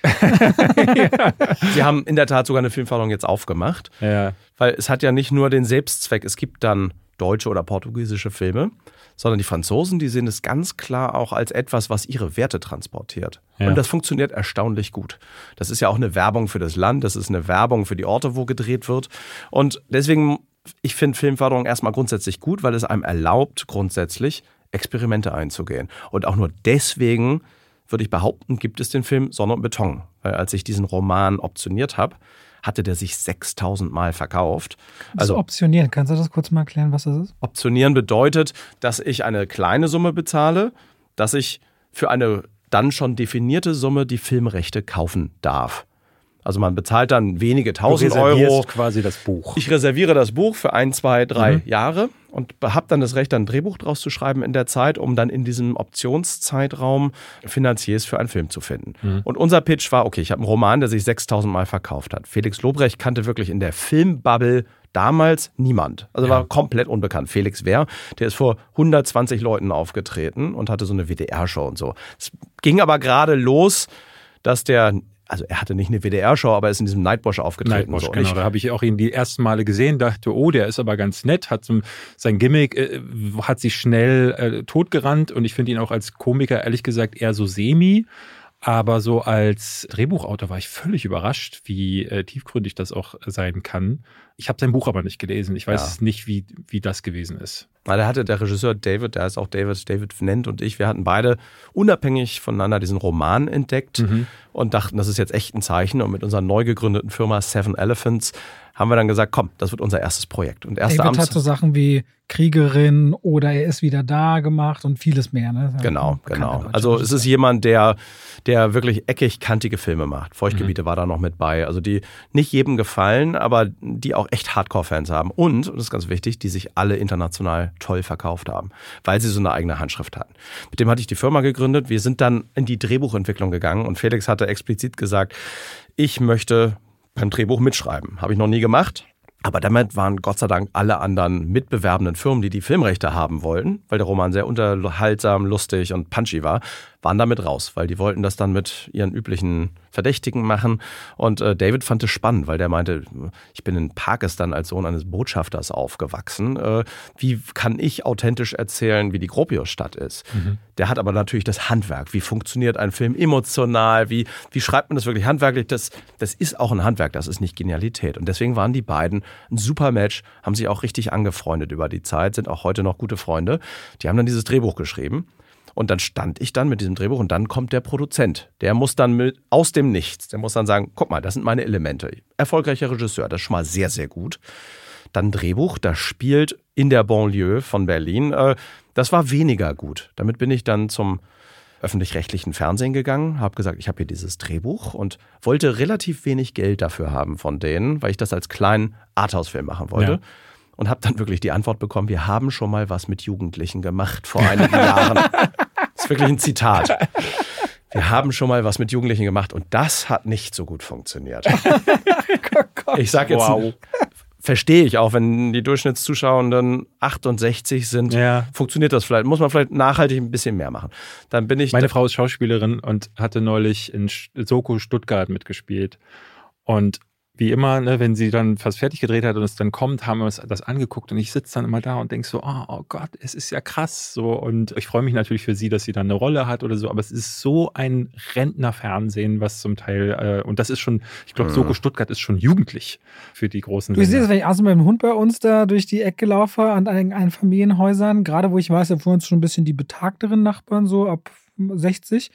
Sie haben in der Tat sogar eine Filmförderung jetzt aufgemacht. Ja. Weil es hat ja nicht nur den Selbstzweck, es gibt dann deutsche oder portugiesische Filme, sondern die Franzosen, die sehen es ganz klar auch als etwas, was ihre Werte transportiert. Ja. Und das funktioniert erstaunlich gut. Das ist ja auch eine Werbung für das Land, das ist eine Werbung für die Orte, wo gedreht wird. Und deswegen, ich finde Filmförderung erstmal grundsätzlich gut, weil es einem erlaubt, grundsätzlich Experimente einzugehen. Und auch nur deswegen, würde ich behaupten, gibt es den Film Sonne und Beton. Weil als ich diesen Roman optioniert habe, hatte der sich 6000 Mal verkauft. Also optionieren, kannst du das kurz mal erklären, was das ist? Optionieren bedeutet, dass ich eine kleine Summe bezahle, dass ich für eine dann schon definierte Summe die Filmrechte kaufen darf. Also man bezahlt dann wenige tausend Euro. Quasi das Buch. Ich reserviere das Buch für 1, 2, 3 Jahre und habe dann das Recht, ein Drehbuch draus zu schreiben in der Zeit, um dann in diesem Optionszeitraum Finanziers für einen Film zu finden. Und unser Pitch war, okay, ich habe einen Roman, der sich 6000 Mal verkauft hat. Felix Lobrecht kannte wirklich in der Filmbubble damals niemand. Also war komplett unbekannt. Felix Wehr, der ist vor 120 Leuten aufgetreten und hatte so eine WDR-Show und so. Es ging aber gerade los, dass also er hatte nicht eine WDR-Show, aber er ist in diesem Nightwash aufgetreten. Nightwash, so. Genau. Da habe ich auch ihn die ersten Male gesehen, dachte, oh, der ist aber ganz nett, hat sein Gimmick, hat sich schnell totgerannt und ich finde ihn auch als Komiker, ehrlich gesagt, eher so semi. Aber so als Drehbuchautor war ich völlig überrascht, wie tiefgründig das auch sein kann. Ich habe sein Buch aber nicht gelesen. Ich weiß nicht, wie das gewesen ist. Na, der Regisseur David, der ist auch David Vnent und ich, wir hatten beide unabhängig voneinander diesen Roman entdeckt und dachten, das ist jetzt echt ein Zeichen. Und mit unserer neu gegründeten Firma Seven Elephants haben wir dann gesagt, komm, das wird unser erstes Projekt. Und David hat so Sachen wie Kriegerin oder er ist wieder da gemacht und vieles mehr. Ne? Genau. Also es ist jemand, der wirklich eckig-kantige Filme macht. Feuchtgebiete war da noch mit bei. Also die nicht jedem gefallen, aber die auch echt Hardcore-Fans haben. Und das ist ganz wichtig, die sich alle international toll verkauft haben, weil sie so eine eigene Handschrift hatten. Mit dem hatte ich die Firma gegründet. Wir sind dann in die Drehbuchentwicklung gegangen und Felix hatte explizit gesagt, ich möchte beim Drehbuch mitschreiben. Habe ich noch nie gemacht. Aber damit waren Gott sei Dank alle anderen mitbewerbenden Firmen, die Filmrechte haben wollten, weil der Roman sehr unterhaltsam, lustig und punchy war, waren damit raus, weil die wollten das dann mit ihren üblichen Verdächtigen machen. Und David fand es spannend, weil der meinte, ich bin in Pakistan als Sohn eines Botschafters aufgewachsen. Wie kann ich authentisch erzählen, wie die Gropiusstadt ist? Der hat aber natürlich das Handwerk. Wie funktioniert ein Film emotional? Wie schreibt man das wirklich handwerklich? Das ist auch ein Handwerk, das ist nicht Genialität. Und deswegen waren die beiden ein super Match, haben sich auch richtig angefreundet über die Zeit, sind auch heute noch gute Freunde. Die haben dann dieses Drehbuch geschrieben. Und dann stand ich dann mit diesem Drehbuch und dann kommt der Produzent. Der muss dann aus dem Nichts, der muss dann sagen, guck mal, das sind meine Elemente. Erfolgreicher Regisseur, das ist schon mal sehr, sehr gut. Dann Drehbuch, das spielt in der Banlieue von Berlin. Das war weniger gut. Damit bin ich dann zum öffentlich-rechtlichen Fernsehen gegangen, habe gesagt, ich habe hier dieses Drehbuch und wollte relativ wenig Geld dafür haben von denen, weil ich das als kleinen Arthouse-Film machen wollte. Ja. Und habe dann wirklich die Antwort bekommen, wir haben schon mal was mit Jugendlichen gemacht vor einigen Jahren. Das ist wirklich ein Zitat. Wir haben schon mal was mit Jugendlichen gemacht und das hat nicht so gut funktioniert. Ich sage jetzt, verstehe ich auch, wenn die Durchschnittszuschauenden 68 sind, funktioniert das vielleicht. Muss man vielleicht nachhaltig ein bisschen mehr machen. Dann bin ich. Meine Frau ist Schauspielerin und hatte neulich in Soko Stuttgart mitgespielt. Und wie immer, ne, wenn sie dann fast fertig gedreht hat und es dann kommt, haben wir uns das angeguckt und ich sitze dann immer da und denke so, oh Gott, es ist ja krass so und ich freue mich natürlich für sie, dass sie dann eine Rolle hat oder so, aber es ist so ein Rentnerfernsehen, was zum Teil, und das ist schon, ich glaube, Soko Stuttgart ist schon jugendlich für die großen Sender. Du siehst, wenn ich mit dem Hund bei uns da durch die Ecke laufe an einen Familienhäusern, gerade wo ich weiß, da wohnen schon ein bisschen die betagteren Nachbarn, so ab 60,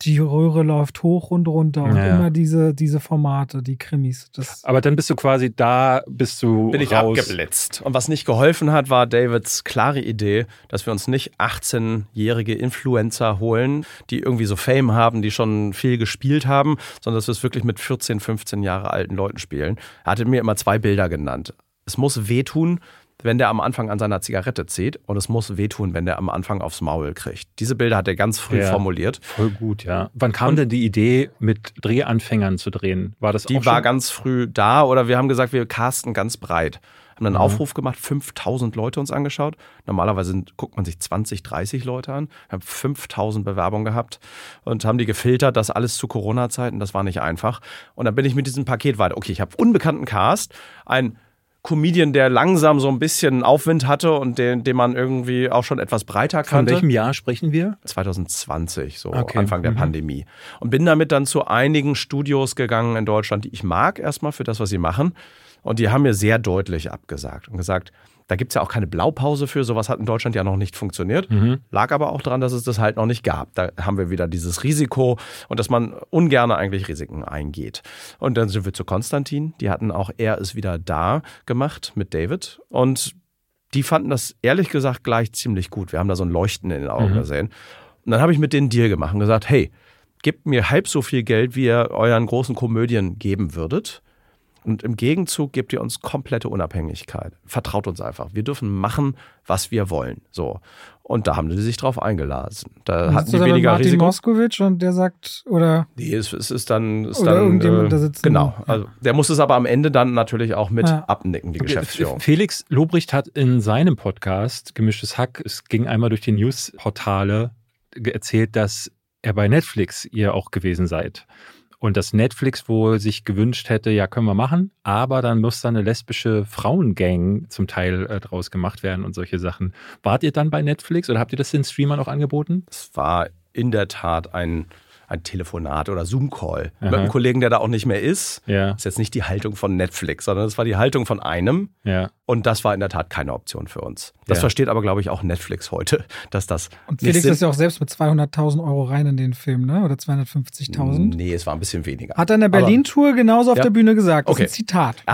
Die Röhre läuft hoch und runter und immer diese Formate, die Krimis. Aber dann bist du quasi da, bin ich raus. Abgeblitzt. Und was nicht geholfen hat, war Davids klare Idee, dass wir uns nicht 18-jährige Influencer holen, die irgendwie so Fame haben, die schon viel gespielt haben, sondern dass wir es wirklich mit 14, 15 Jahre alten Leuten spielen. Er hatte mir immer 2 Bilder genannt. Es muss wehtun, wenn der am Anfang an seiner Zigarette zieht, und es muss wehtun, wenn der am Anfang aufs Maul kriegt. Diese Bilder hat er ganz früh formuliert. Voll gut, ja. Wann kam denn die Idee, mit Drehanfängern zu drehen? War das Die war ganz früh da, oder wir haben gesagt, wir casten ganz breit. Haben einen Aufruf gemacht, 5.000 Leute uns angeschaut. Normalerweise guckt man sich 20, 30 Leute an. Wir haben 5.000 Bewerbungen gehabt und haben die gefiltert, das alles zu Corona-Zeiten. Das war nicht einfach. Und dann bin ich mit diesem Paket weiter. Okay, ich habe unbekannten Cast, ein Comedian, der langsam so ein bisschen Aufwind hatte und den man irgendwie auch schon etwas breiter kannte. Von welchem Jahr sprechen wir? 2020, so Anfang der Pandemie. Und bin damit dann zu einigen Studios gegangen in Deutschland, die ich mag erstmal für das, was sie machen. Und die haben mir sehr deutlich abgesagt und gesagt, da gibt es ja auch keine Blaupause für, sowas hat in Deutschland ja noch nicht funktioniert. Lag aber auch daran, dass es das halt noch nicht gab. Da haben wir wieder dieses Risiko und dass man ungern eigentlich Risiken eingeht. Und dann sind wir zu Konstantin, die hatten auch Er ist wieder da gemacht mit David und die fanden das ehrlich gesagt gleich ziemlich gut. Wir haben da so ein Leuchten in den Augen gesehen. Und dann habe ich mit denen einen Deal gemacht und gesagt, hey, gebt mir halb so viel Geld, wie ihr euren großen Komödien geben würdet. Und im Gegenzug gebt ihr uns komplette Unabhängigkeit. Vertraut uns einfach. Wir dürfen machen, was wir wollen. So. Und da haben die sich drauf eingelassen. Da hatten die weniger Martin Risiko. Moskowitz und der sagt, oder? Nee, es ist dann. Irgendjemand da sitzt. Genau. Ja. Also, der muss es aber am Ende dann natürlich auch mit abnicken, die Geschäftsführung. Felix Lobrecht hat in seinem Podcast Gemischtes Hack, es ging einmal durch die Newsportale, erzählt, dass er bei Netflix ihr auch gewesen seid. Und dass Netflix wohl sich gewünscht hätte, ja, können wir machen, aber dann muss da eine lesbische Frauengang zum Teil draus gemacht werden und solche Sachen. Wart ihr dann bei Netflix oder habt ihr das den Streamern auch angeboten? Es war in der Tat ein Telefonat oder Zoom-Call mit einem Kollegen, der da auch nicht mehr ist. Ja. Das ist jetzt nicht die Haltung von Netflix, sondern das war die Haltung von einem. Ja. Und das war in der Tat keine Option für uns. Das versteht aber, glaube ich, auch Netflix heute, dass das. Und Felix ist ja auch selbst mit 200.000 Euro rein in den Film, ne? Oder 250.000? Nee, es war ein bisschen weniger. Hat er in der Berlin-Tour genauso auf der Bühne gesagt. Das ist ein Zitat. Er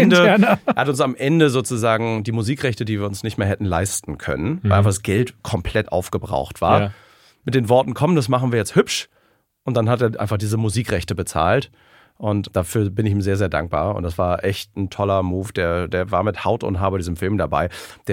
hat uns am Ende sozusagen die Musikrechte, die wir uns nicht mehr hätten leisten können, weil einfach das Geld komplett aufgebraucht war. Mit den Worten, komm, das machen wir jetzt hübsch. Und dann hat er einfach diese Musikrechte bezahlt. Und dafür bin ich ihm sehr, sehr dankbar. Und das war echt ein toller Move. Der war mit Haut und Haar bei diesem Film dabei. Der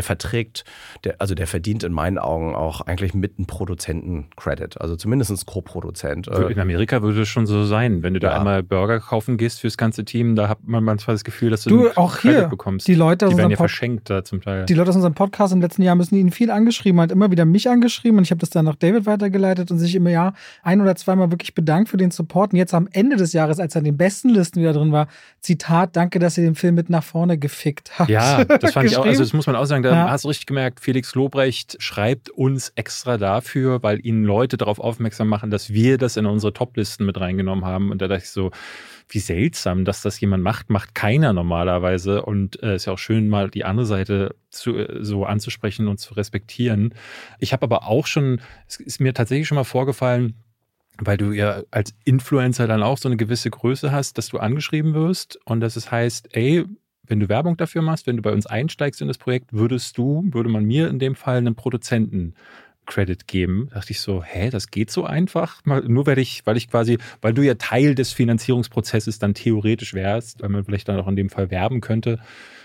verdient in meinen Augen auch eigentlich mit einem Produzenten-Credit. Also zumindest Co-Produzent. In Amerika würde es schon so sein. Wenn du da einmal Burger kaufen gehst fürs ganze Team, da hat man manchmal das Gefühl, dass du auch hier Credit bekommst. Die Leute werden ja verschenkt da zum Teil. Die Leute aus unserem Podcast im letzten Jahr müssen ihn viel angeschrieben, hat immer wieder mich angeschrieben und ich habe das dann nach David weitergeleitet und sich im Jahr 1- oder 2-mal wirklich bedankt für den Support. Und jetzt am Ende des Jahres, als er den besten Listen wieder drin war, Zitat, danke, dass ihr den Film mit nach vorne gefickt habt. Ja, das fand ich auch, also das muss man auch sagen, da hast du richtig gemerkt, Felix Lobrecht schreibt uns extra dafür, weil ihn Leute darauf aufmerksam machen, dass wir das in unsere Top-Listen mit reingenommen haben und da dachte ich so, wie seltsam, dass das jemand macht keiner normalerweise und ist ja auch schön, mal die andere Seite so anzusprechen und zu respektieren. Ich habe aber auch schon, es ist mir tatsächlich schon mal vorgefallen, weil du ja als Influencer dann auch so eine gewisse Größe hast, dass du angeschrieben wirst und dass es heißt, ey, wenn du Werbung dafür machst, wenn du bei uns einsteigst in das Projekt, würde man mir in dem Fall einen Produzenten-Credit geben. Da dachte ich so, das geht so einfach? Nur weil du ja Teil des Finanzierungsprozesses dann theoretisch wärst, weil man vielleicht dann auch in dem Fall werben könnte.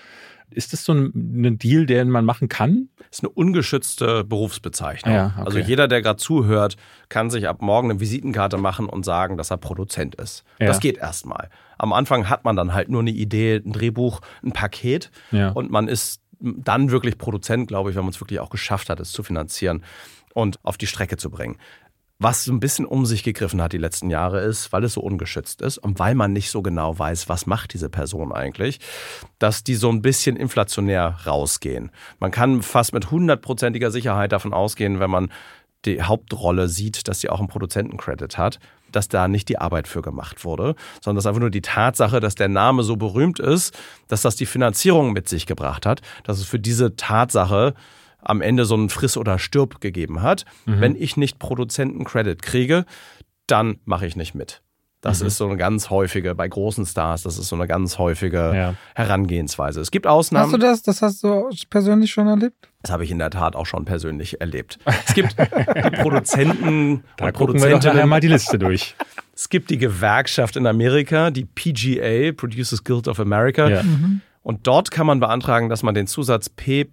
Ist das so ein Deal, den man machen kann? Das ist eine ungeschützte Berufsbezeichnung. Ja, okay. Also jeder, der gerade zuhört, kann sich ab morgen eine Visitenkarte machen und sagen, dass er Produzent ist. Ja. Das geht erstmal. Am Anfang hat man dann halt nur eine Idee, ein Drehbuch, ein Paket und man ist dann wirklich Produzent, glaube ich, wenn man es wirklich auch geschafft hat, es zu finanzieren und auf die Strecke zu bringen. Was so ein bisschen um sich gegriffen hat die letzten Jahre ist, weil es so ungeschützt ist und weil man nicht so genau weiß, was macht diese Person eigentlich, dass die so ein bisschen inflationär rausgehen. Man kann fast mit 100%iger Sicherheit davon ausgehen, wenn man die Hauptrolle sieht, dass sie auch einen Produzentencredit hat, dass da nicht die Arbeit für gemacht wurde, sondern dass einfach nur die Tatsache, dass der Name so berühmt ist, dass das die Finanzierung mit sich gebracht hat, dass es für diese Tatsache am Ende so einen Friss oder Stirb gegeben hat. Wenn ich nicht Produzenten-Credit kriege, dann mache ich nicht mit. Das ist so eine ganz häufige, bei großen Stars, das ist so eine ganz häufige Herangehensweise. Es gibt Ausnahmen. Hast du das? Das hast du persönlich schon erlebt? Das habe ich in der Tat auch schon persönlich erlebt. Es gibt die Produzenten da und gucken wir doch nachher mal die Liste durch. Es gibt die Gewerkschaft in Amerika, die PGA, Producers Guild of America. Ja. Und dort kann man beantragen, dass man den Zusatz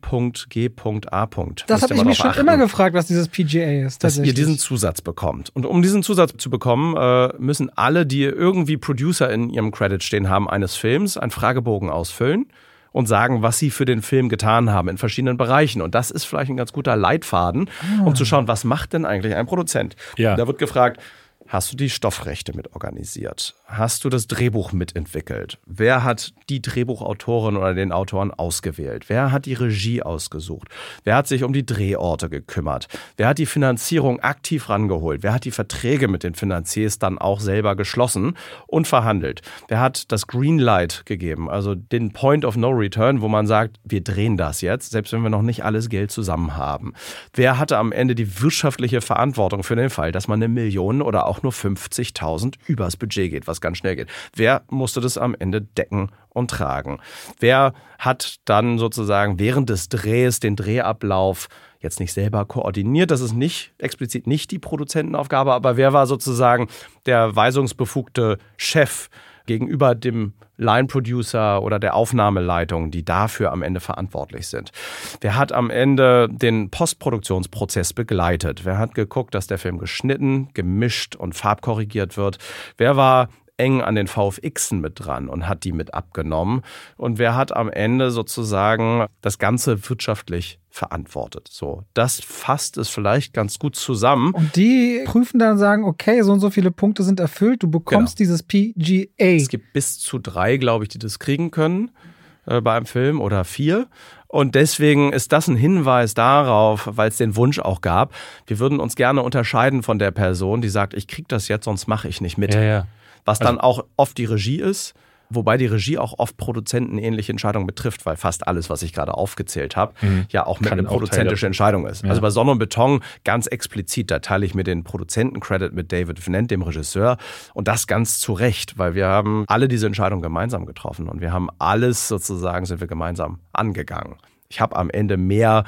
P.G.A. Das habe ich mich schon immer gefragt, was dieses PGA ist. Dass ihr diesen Zusatz bekommt. Und um diesen Zusatz zu bekommen, müssen alle, die irgendwie Producer in ihrem Credit stehen haben eines Films, einen Fragebogen ausfüllen und sagen, was sie für den Film getan haben in verschiedenen Bereichen. Und das ist vielleicht ein ganz guter Leitfaden, um zu schauen, was macht denn eigentlich ein Produzent? Ja. Da wird gefragt, hast du die Stoffrechte mit organisiert? Hast du das Drehbuch mitentwickelt? Wer hat die Drehbuchautorin oder den Autoren ausgewählt? Wer hat die Regie ausgesucht? Wer hat sich um die Drehorte gekümmert? Wer hat die Finanzierung aktiv rangeholt? Wer hat die Verträge mit den Finanziers dann auch selber geschlossen und verhandelt? Wer hat das Greenlight gegeben, also den Point of No Return, wo man sagt, wir drehen das jetzt, selbst wenn wir noch nicht alles Geld zusammen haben? Wer hatte am Ende die wirtschaftliche Verantwortung für den Fall, dass man 1 Million oder auch nur 50.000 übers Budget geht, was ganz schnell geht? Wer musste das am Ende decken und tragen? Wer hat dann sozusagen während des Drehs den Drehablauf jetzt nicht selber koordiniert? Das ist nicht explizit nicht die Produzentenaufgabe, aber wer war sozusagen der weisungsbefugte Chef gegenüber dem Line-Producer oder der Aufnahmeleitung, die dafür am Ende verantwortlich sind? Wer hat am Ende den Postproduktionsprozess begleitet? Wer hat geguckt, dass der Film geschnitten, gemischt und farbkorrigiert wird? Wer war eng an den VFXen mit dran und hat die mit abgenommen? Und wer hat am Ende sozusagen das Ganze wirtschaftlich verantwortet? So, das fasst es vielleicht ganz gut zusammen. Und die prüfen dann und sagen, okay, so und so viele Punkte sind erfüllt, du bekommst dieses PGA. Es gibt bis zu 3, glaube ich, die das kriegen können bei einem Film oder 4. Und deswegen ist das ein Hinweis darauf, weil es den Wunsch auch gab, wir würden uns gerne unterscheiden von der Person, die sagt, ich krieg das jetzt, sonst mache ich nicht mit. Ja. Was dann auch oft die Regie ist, wobei die Regie auch oft produzentenähnliche Entscheidungen betrifft, weil fast alles, was ich gerade aufgezählt habe, ja auch mit eine produzentische Entscheidung ist. Ja. Also bei Sonne und Beton ganz explizit, da teile ich mir den Produzenten-Credit mit David Vennant, dem Regisseur, und das ganz zu Recht, weil wir haben alle diese Entscheidung gemeinsam getroffen und wir haben alles sozusagen, sind wir gemeinsam angegangen. Ich habe am Ende mehr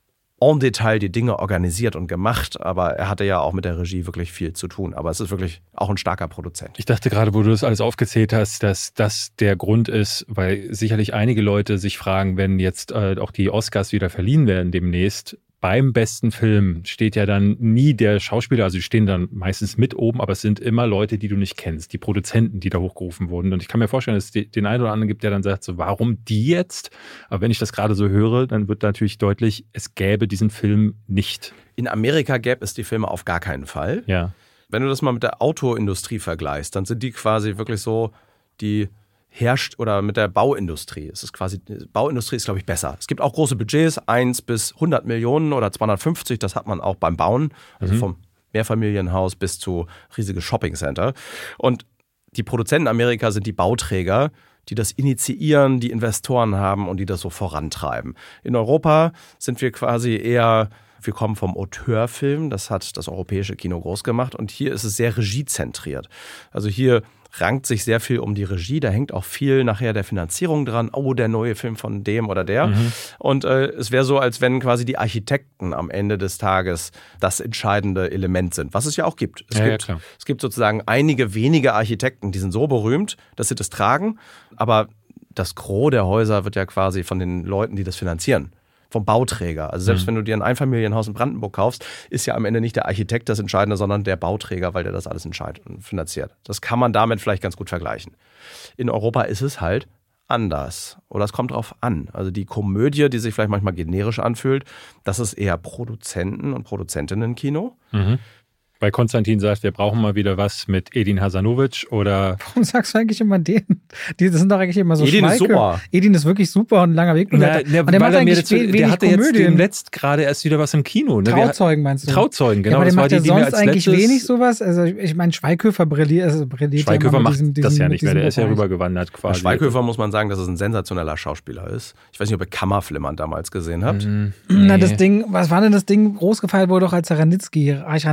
en Detail die Dinge organisiert und gemacht, aber er hatte ja auch mit der Regie wirklich viel zu tun. Aber es ist wirklich auch ein starker Produzent. Ich dachte gerade, wo du das alles aufgezählt hast, dass das der Grund ist, weil sicherlich einige Leute sich fragen, wenn jetzt auch die Oscars wieder verliehen werden demnächst, beim besten Film steht ja dann nie der Schauspieler, also die stehen dann meistens mit oben, aber es sind immer Leute, die du nicht kennst, die Produzenten, die da hochgerufen wurden. Und ich kann mir vorstellen, dass es den einen oder anderen gibt, der dann sagt, so, warum die jetzt? Aber wenn ich das gerade so höre, dann wird natürlich deutlich, es gäbe diesen Film nicht. In Amerika gäbe es die Filme auf gar keinen Fall. Ja. Wenn du das mal mit der Autoindustrie vergleichst, dann sind die quasi wirklich so, die herrscht, oder mit der Bauindustrie. Es ist quasi, Bauindustrie ist, glaube ich, besser. Es gibt auch große Budgets, 1 bis 100 Millionen oder 250, das hat man auch beim Bauen, also vom Mehrfamilienhaus bis zu riesige Shoppingcenter. Und die Produzenten in Amerika sind die Bauträger, die das initiieren, die Investoren haben und die das so vorantreiben. In Europa sind wir quasi eher, wir kommen vom Auteurfilm, das hat das europäische Kino groß gemacht, und hier ist es sehr regiezentriert. Also hier rankt sich sehr viel um die Regie, da hängt auch viel nachher der Finanzierung dran, oh, der neue Film von dem oder der. Und es wäre so, als wenn quasi die Architekten am Ende des Tages das entscheidende Element sind, was es ja auch gibt. Es gibt sozusagen einige wenige Architekten, die sind so berühmt, dass sie das tragen, aber das Gros der Häuser wird ja quasi von den Leuten, die das finanzieren, vom Bauträger. Also selbst wenn du dir ein Einfamilienhaus in Brandenburg kaufst, ist ja am Ende nicht der Architekt das Entscheidende, sondern der Bauträger, weil der das alles entscheidet und finanziert. Das kann man damit vielleicht ganz gut vergleichen. In Europa ist es halt anders. Oder es kommt drauf an. Also die Komödie, die sich vielleicht manchmal generisch anfühlt, das ist eher Produzenten- und Produzentinnen-Kino. Weil Konstantin sagt, wir brauchen mal wieder was mit Edin Hasanovic oder... Warum sagst du eigentlich immer den? Die sind doch eigentlich immer so Edin ist super. Edin ist wirklich super und ein langer Weg. Und der macht eigentlich der hatte Komödien. Jetzt demnächst gerade erst wieder was im Kino. Ne? Trauzeugen meinst du? Trauzeugen, genau. Ja, aber der macht ja sonst eigentlich letztes... wenig sowas. Also ich meine, Schweighöfer brilliert Schweighöfer macht das ja nicht mehr, der ist ja rübergewandert quasi. Schweighöfer muss man sagen, dass es ein sensationeller Schauspieler ist. Ich weiß nicht, ob ihr Kammerflimmern damals gesehen habt. Na, das Ding, was war denn das Ding? Groß gefeiert wurde doch, als Reich Ranitzky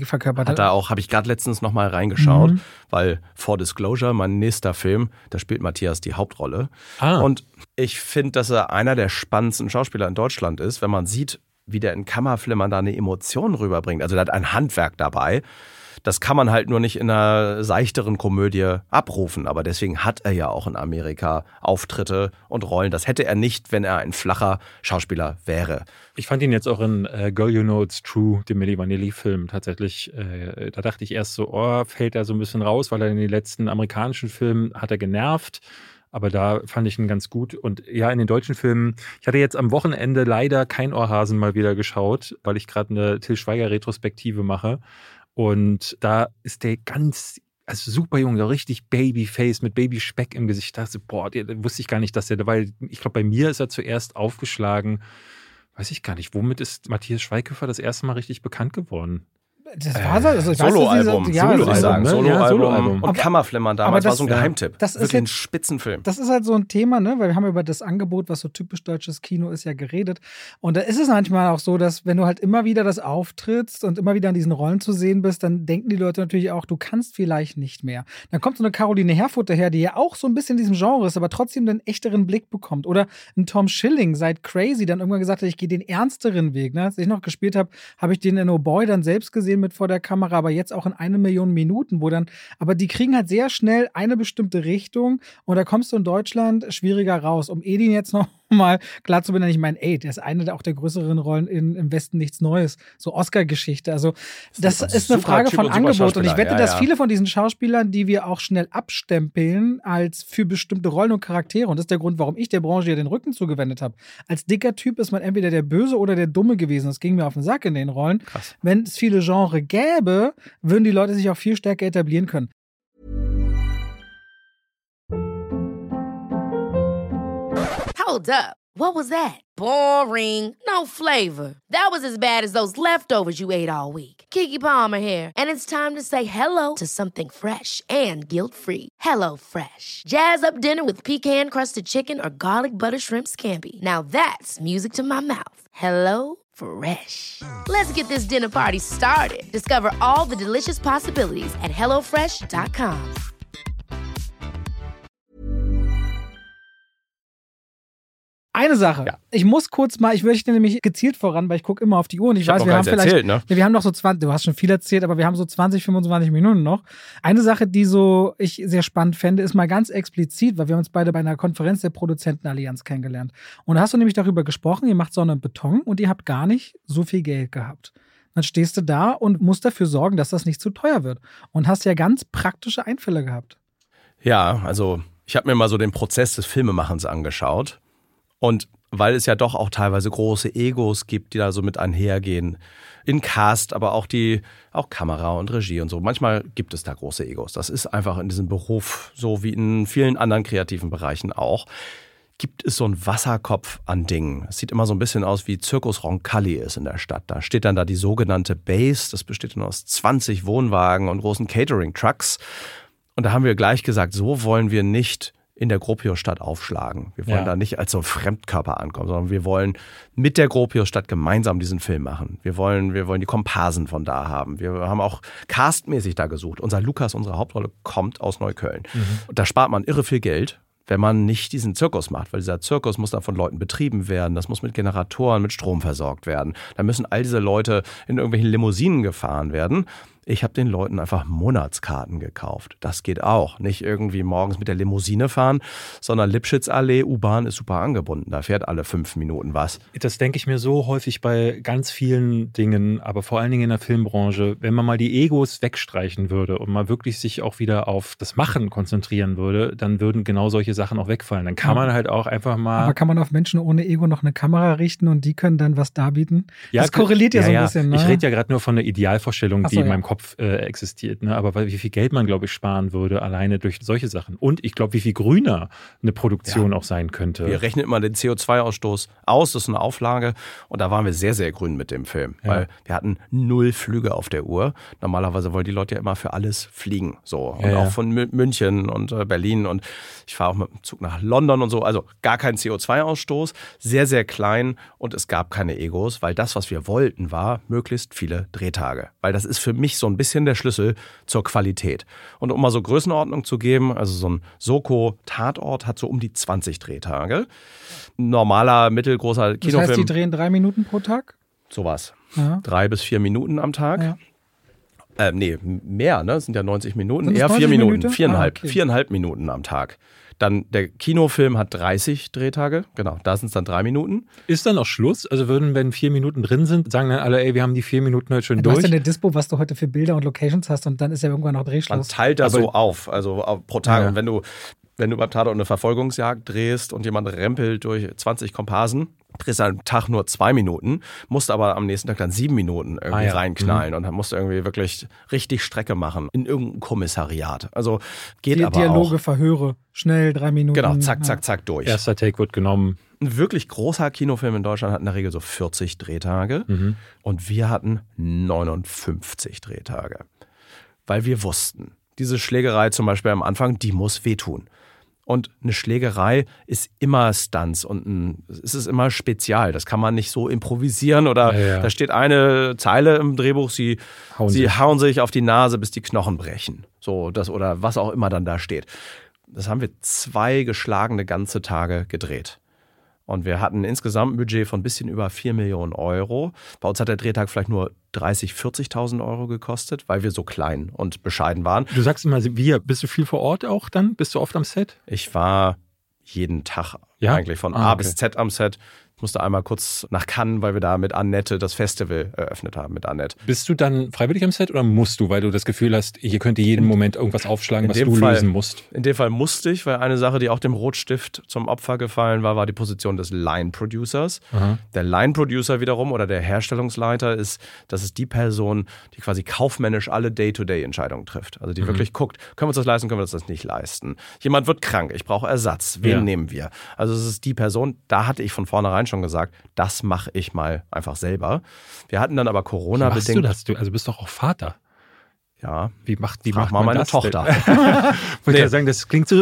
verkörpert hat. Habe ich gerade letztens nochmal reingeschaut, weil For Disclosure, mein nächster Film, da spielt Matthias die Hauptrolle. Und ich finde, dass er einer der spannendsten Schauspieler in Deutschland ist, wenn man sieht, wie der in Kammerflimmern da eine Emotion rüberbringt. Also der hat ein Handwerk dabei. Das kann man halt nur nicht in einer seichteren Komödie abrufen. Aber deswegen hat er ja auch in Amerika Auftritte und Rollen. Das hätte er nicht, wenn er ein flacher Schauspieler wäre. Ich fand ihn jetzt auch in Girl You Know It's True, dem Milli Vanilli-Film, tatsächlich. Da dachte ich erst so, fällt er so ein bisschen raus, weil er in den letzten amerikanischen Filmen hat er genervt. Aber da fand ich ihn ganz gut. Und ja, in den deutschen Filmen, ich hatte jetzt am Wochenende leider kein Ohrhasen mal wieder geschaut, weil ich gerade eine Til Schweiger-Retrospektive mache. Und da ist der super jung, so richtig Babyface mit Babyspeck im Gesicht. Da dachte ich, wusste ich gar nicht, dass weil ich glaube, bei mir ist er zuerst aufgeschlagen. Weiß ich gar nicht, womit ist Matthias Schweighöfer das erste Mal richtig bekannt geworden? Das war so. Soloalbum. Soloalbum. Und Kammerflimmern damals war so ein Geheimtipp. Das ist ein Spitzenfilm. Das ist halt so ein Thema, ne? Weil wir haben über das Angebot, was so typisch deutsches Kino ist, ja geredet. Und da ist es manchmal auch so, dass wenn du halt immer wieder das auftrittst und immer wieder in diesen Rollen zu sehen bist, dann denken die Leute natürlich auch, du kannst vielleicht nicht mehr. Dann kommt so eine Caroline Herfurth daher, die ja auch so ein bisschen in diesem Genre ist, aber trotzdem den echteren Blick bekommt. Oder ein Tom Schilling seit Crazy dann irgendwann gesagt hat, ich gehe den ernsteren Weg. Ne? Als ich noch gespielt habe, habe ich den in Oh Boy dann selbst gesehen mit vor der Kamera, aber jetzt auch in 1 Million Minuten, aber die kriegen halt sehr schnell eine bestimmte Richtung und da kommst du in Deutschland schwieriger raus. Um Edin jetzt noch mal klar zu benennen, ich meine, der ist eine auch der größeren Rollen im Westen nichts Neues, so Oscar-Geschichte. Also das ist eine Frage von Angebot und ich wette, dass viele von diesen Schauspielern, die wir auch schnell abstempeln als für bestimmte Rollen und Charaktere, und das ist der Grund, warum ich der Branche ja den Rücken zugewendet habe. Als dicker Typ ist man entweder der Böse oder der Dumme gewesen. Das ging mir auf den Sack in den Rollen. Krass. Wenn es viele Genres gäbe, würden die Leute sich auch viel stärker etablieren können. Hold up. What was that? Boring. No flavor. That was as bad as those leftovers you ate all week. Keke Palmer here. And it's time to say hello to something fresh and guilt-free. HelloFresh. Jazz up dinner with pecan-crusted chicken or garlic butter shrimp scampi. Now that's music to my mouth. HelloFresh. Let's get this dinner party started. Discover all the delicious possibilities at HelloFresh.com. Eine Sache. Ja. Ich muss kurz mal, ich möchte nämlich gezielt voran, weil ich gucke immer auf die Uhr und ich weiß, wir haben vielleicht, erzählt, ne? Wir haben noch so 20, du hast schon viel erzählt, aber wir haben so 20, 25 Minuten noch. Eine Sache, die so ich sehr spannend fände, ist mal ganz explizit, weil wir uns beide bei einer Konferenz der Produzentenallianz kennengelernt. Und da hast du nämlich darüber gesprochen, ihr macht Sonne und Beton und ihr habt gar nicht so viel Geld gehabt. Dann stehst du da und musst dafür sorgen, dass das nicht zu teuer wird. Und hast ja ganz praktische Einfälle gehabt. Ja, also ich habe mir mal so den Prozess des Filmemachens angeschaut. Und weil es ja doch auch teilweise große Egos gibt, die da so mit einhergehen, in Cast, aber auch Kamera und Regie und so. Manchmal gibt es da große Egos. Das ist einfach in diesem Beruf, so wie in vielen anderen kreativen Bereichen auch, gibt es so einen Wasserkopf an Dingen. Es sieht immer so ein bisschen aus, wie Circus Roncalli ist in der Stadt. Da steht dann da die sogenannte Base, das besteht dann aus 20 Wohnwagen und großen Catering-Trucks. Und da haben wir gleich gesagt, so wollen wir nicht in der Gropiusstadt aufschlagen. Wir wollen da nicht als so Fremdkörper ankommen, sondern wir wollen mit der Gropiusstadt gemeinsam diesen Film machen. Wir wollen die Komparsen von da haben. Wir haben auch castmäßig da gesucht. Lukas, unsere Hauptrolle, kommt aus Neukölln. Und da spart man irre viel Geld, wenn man nicht diesen Zirkus macht, weil dieser Zirkus muss dann von Leuten betrieben werden, das muss mit Generatoren, mit Strom versorgt werden. Da müssen all diese Leute in irgendwelchen Limousinen gefahren werden. Ich habe den Leuten einfach Monatskarten gekauft. Das geht auch. Nicht irgendwie morgens mit der Limousine fahren, sondern Lipschitzallee, U-Bahn ist super angebunden. Da fährt alle 5 Minuten was. Das denke ich mir so häufig bei ganz vielen Dingen, aber vor allen Dingen in der Filmbranche. Wenn man mal die Egos wegstreichen würde und mal wirklich sich auch wieder auf das Machen konzentrieren würde, dann würden genau solche Sachen auch wegfallen. Dann kann man halt auch einfach mal... Aber kann man auf Menschen ohne Ego noch eine Kamera richten und die können dann was darbieten? Ja, das korreliert ja so ein bisschen. Ne? Ich rede ja gerade nur von der Idealvorstellung, die in meinem Kopf Kopf existiert, ne? Aber wie viel Geld man, glaube ich, sparen würde, alleine durch solche Sachen. Und ich glaube, wie viel grüner eine Produktion auch sein könnte. Wir rechnen immer den CO2-Ausstoß aus, das ist eine Auflage. Und da waren wir sehr, sehr grün mit dem Film. Ja. Weil wir hatten 0 Flüge auf der Uhr. Normalerweise wollen die Leute ja immer für alles fliegen. So. Und auch von München und Berlin. Und ich fahre auch mit dem Zug nach London und so. Also gar kein CO2-Ausstoß. Sehr, sehr klein. Und es gab keine Egos, weil das, was wir wollten, war möglichst viele Drehtage. Weil das ist für mich so ein bisschen der Schlüssel zur Qualität. Und um mal so Größenordnung zu geben, also so ein Soko-Tatort hat so um die 20 Drehtage. Ein normaler, mittelgroßer Kinofilm. Das heißt, die drehen 3 Minuten pro Tag? Sowas. Ja. 3 bis 4 Minuten am Tag. Ja. Nee, mehr, ne? Das sind ja 90 Minuten. Eher 4 Minuten. 4,5 Minuten am Tag. Dann der Kinofilm hat 30 Drehtage. Genau, da sind es dann 3 Minuten. Ist dann auch Schluss? Also wenn 4 Minuten drin sind, sagen dann alle, ey, wir haben die 4 Minuten heute schon durch. Du hast ja eine Dispo, was du heute für Bilder und Locations hast und dann ist ja irgendwann noch Drehschluss. Man teilt das so auf, also pro Tag. Ja. Und wenn du beim Tatort eine Verfolgungsjagd drehst und jemand rempelt durch 20 Komparsen, drehst du am Tag nur 2 Minuten, musst aber am nächsten Tag dann 7 Minuten irgendwie reinknallen und dann musst du irgendwie wirklich richtig Strecke machen in irgendein Kommissariat. Also geht aber auch. Dialoge, Verhöre, schnell 3 Minuten. Genau, zack, durch. Erster Take wird genommen. Ein wirklich großer Kinofilm in Deutschland hat in der Regel so 40 Drehtage und wir hatten 59 Drehtage. Weil wir wussten, diese Schlägerei zum Beispiel am Anfang, die muss wehtun. Und eine Schlägerei ist immer Stunts und es ist immer spezial. Das kann man nicht so improvisieren oder da steht eine Zeile im Drehbuch, sie hauen sich auf die Nase, bis die Knochen brechen. So, das oder was auch immer dann da steht. Das haben wir 2 geschlagene ganze Tage gedreht. Und wir hatten insgesamt ein Budget von ein bisschen über 4 Millionen Euro. Bei uns hat der Drehtag vielleicht nur 30.000, 40.000 Euro gekostet, weil wir so klein und bescheiden waren. Du sagst immer, bist du viel vor Ort auch dann? Bist du oft am Set? Ich war jeden Tag eigentlich von A bis Z am Set. Ich musste einmal kurz nach Cannes, weil wir da mit Annette das Festival eröffnet haben mit Annette. Bist du dann freiwillig am Set oder musst du, weil du das Gefühl hast, hier könnte jeden Moment irgendwas aufschlagen, was du lösen musst? In dem Fall musste ich, weil eine Sache, die auch dem Rotstift zum Opfer gefallen war die Position des Line-Producers. Der Line-Producer wiederum oder der Herstellungsleiter das ist die Person, die quasi kaufmännisch alle Day-to-Day-Entscheidungen trifft. Also die wirklich guckt, können wir uns das leisten, können wir uns das nicht leisten. Jemand wird krank, ich brauche Ersatz, wen nehmen wir? Also es ist die Person, da hatte ich von vornherein schon gesagt, das mache ich mal einfach selber. Wir hatten dann aber Corona-bedingt. Wie machst du das? Du bist doch auch Vater. Ja. Wie macht mal meine Tochter. Wollte ja sagen, das klingt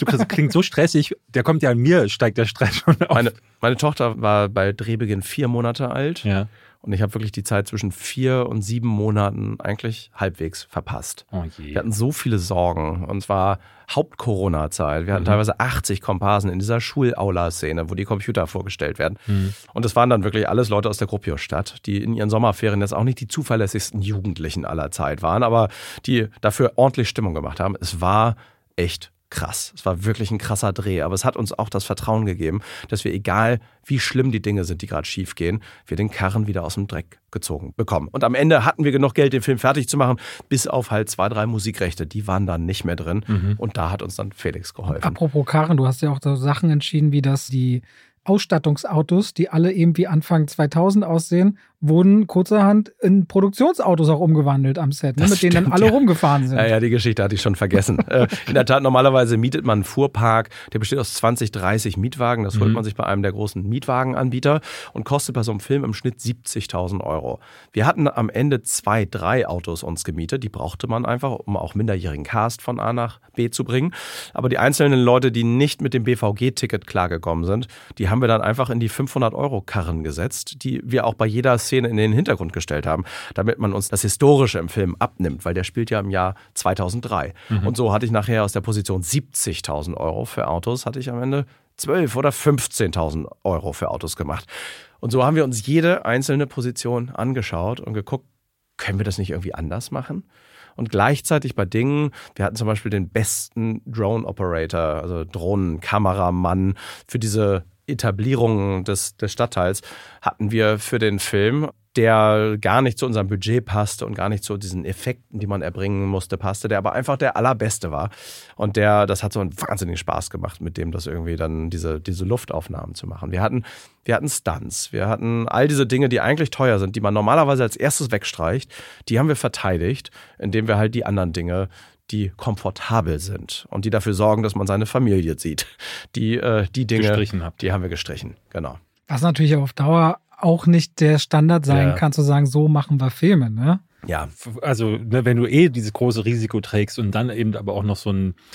so stressig. Der kommt ja an mir, steigt der Stress schon auf. Meine Tochter war bei Drehbeginn 4 Monate alt. Ja. Und ich habe wirklich die Zeit zwischen 4 und 7 Monaten eigentlich halbwegs verpasst. Oh je. Wir hatten so viele Sorgen. Und zwar Haupt-Corona-Zeit. Wir hatten teilweise 80 Komparsen in dieser Schulaula-Szene, wo die Computer vorgestellt werden. Und es waren dann wirklich alles Leute aus der Gropiusstadt, die in ihren Sommerferien jetzt auch nicht die zuverlässigsten Jugendlichen aller Zeit waren, aber die dafür ordentlich Stimmung gemacht haben. Es war echt krass. Es war wirklich ein krasser Dreh, aber es hat uns auch das Vertrauen gegeben, dass wir, egal wie schlimm die Dinge sind, die gerade schief gehen, wir den Karren wieder aus dem Dreck gezogen bekommen. Und am Ende hatten wir genug Geld, den Film fertig zu machen, bis auf halt 2, 3 Musikrechte. Die waren dann nicht mehr drin und da hat uns dann Felix geholfen. Apropos Karren, du hast ja auch so Sachen entschieden, wie dass die Ausstattungsautos, die alle irgendwie Anfang 2000 aussehen, wurden kurzerhand in Produktionsautos auch umgewandelt am Set, ne, mit denen dann alle rumgefahren sind. Ja, die Geschichte hatte ich schon vergessen. In der Tat, normalerweise mietet man einen Fuhrpark, der besteht aus 20, 30 Mietwagen. Das holt man sich bei einem der großen Mietwagenanbieter und kostet bei so einem Film im Schnitt 70.000 Euro. Wir hatten am Ende 2, 3 Autos uns gemietet. Die brauchte man einfach, um auch minderjährigen Cast von A nach B zu bringen. Aber die einzelnen Leute, die nicht mit dem BVG-Ticket klargekommen sind, die haben wir dann einfach in die 500-Euro-Karren gesetzt, die wir auch bei jeder Szene in den Hintergrund gestellt haben, damit man uns das Historische im Film abnimmt, weil der spielt ja im Jahr 2003. Und so hatte ich nachher aus der Position 70.000 Euro für Autos, hatte ich am Ende 12.000 oder 15.000 Euro für Autos gemacht. Und so haben wir uns jede einzelne Position angeschaut und geguckt, können wir das nicht irgendwie anders machen? Und gleichzeitig bei Dingen, wir hatten zum Beispiel den besten Drone-Operator, also Drohnenkameramann für diese Etablierung des Stadtteils hatten wir für den Film, der gar nicht zu unserem Budget passte und gar nicht zu diesen Effekten, die man erbringen musste, passte, der aber einfach der allerbeste war. Und das hat so einen wahnsinnigen Spaß gemacht, mit dem das irgendwie dann diese Luftaufnahmen zu machen. Wir hatten Stunts, wir hatten all diese Dinge, die eigentlich teuer sind, die man normalerweise als erstes wegstreicht, die haben wir verteidigt, indem wir halt die anderen Dinge, die komfortabel sind und die dafür sorgen, dass man seine Familie sieht. Die Dinge, die haben wir gestrichen, genau. Was natürlich auf Dauer auch nicht der Standard sein kann, zu sagen, so machen wir Filme, ne? Ja, also wenn du dieses große Risiko trägst und dann eben aber auch noch so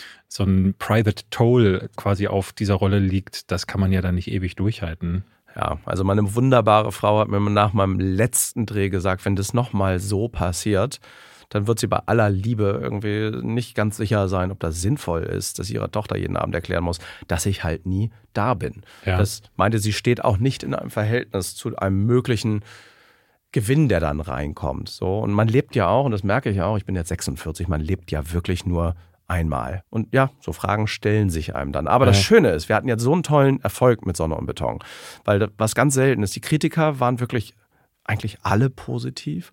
ein Private Toll quasi auf dieser Rolle liegt, das kann man ja dann nicht ewig durchhalten. Ja, also meine wunderbare Frau hat mir nach meinem letzten Dreh gesagt, wenn das nochmal so passiert, dann wird sie bei aller Liebe irgendwie nicht ganz sicher sein, ob das sinnvoll ist, dass sie ihrer Tochter jeden Abend erklären muss, dass ich halt nie da bin. Ja. Das meinte, sie steht auch nicht in einem Verhältnis zu einem möglichen Gewinn, der dann reinkommt. So, und man lebt ja auch, und das merke ich auch, ich bin jetzt 46, man lebt ja wirklich nur einmal. Und ja, so Fragen stellen sich einem dann. Aber das Schöne ist, wir hatten jetzt so einen tollen Erfolg mit Sonne und Beton. Weil was ganz selten ist, die Kritiker waren wirklich eigentlich alle positiv.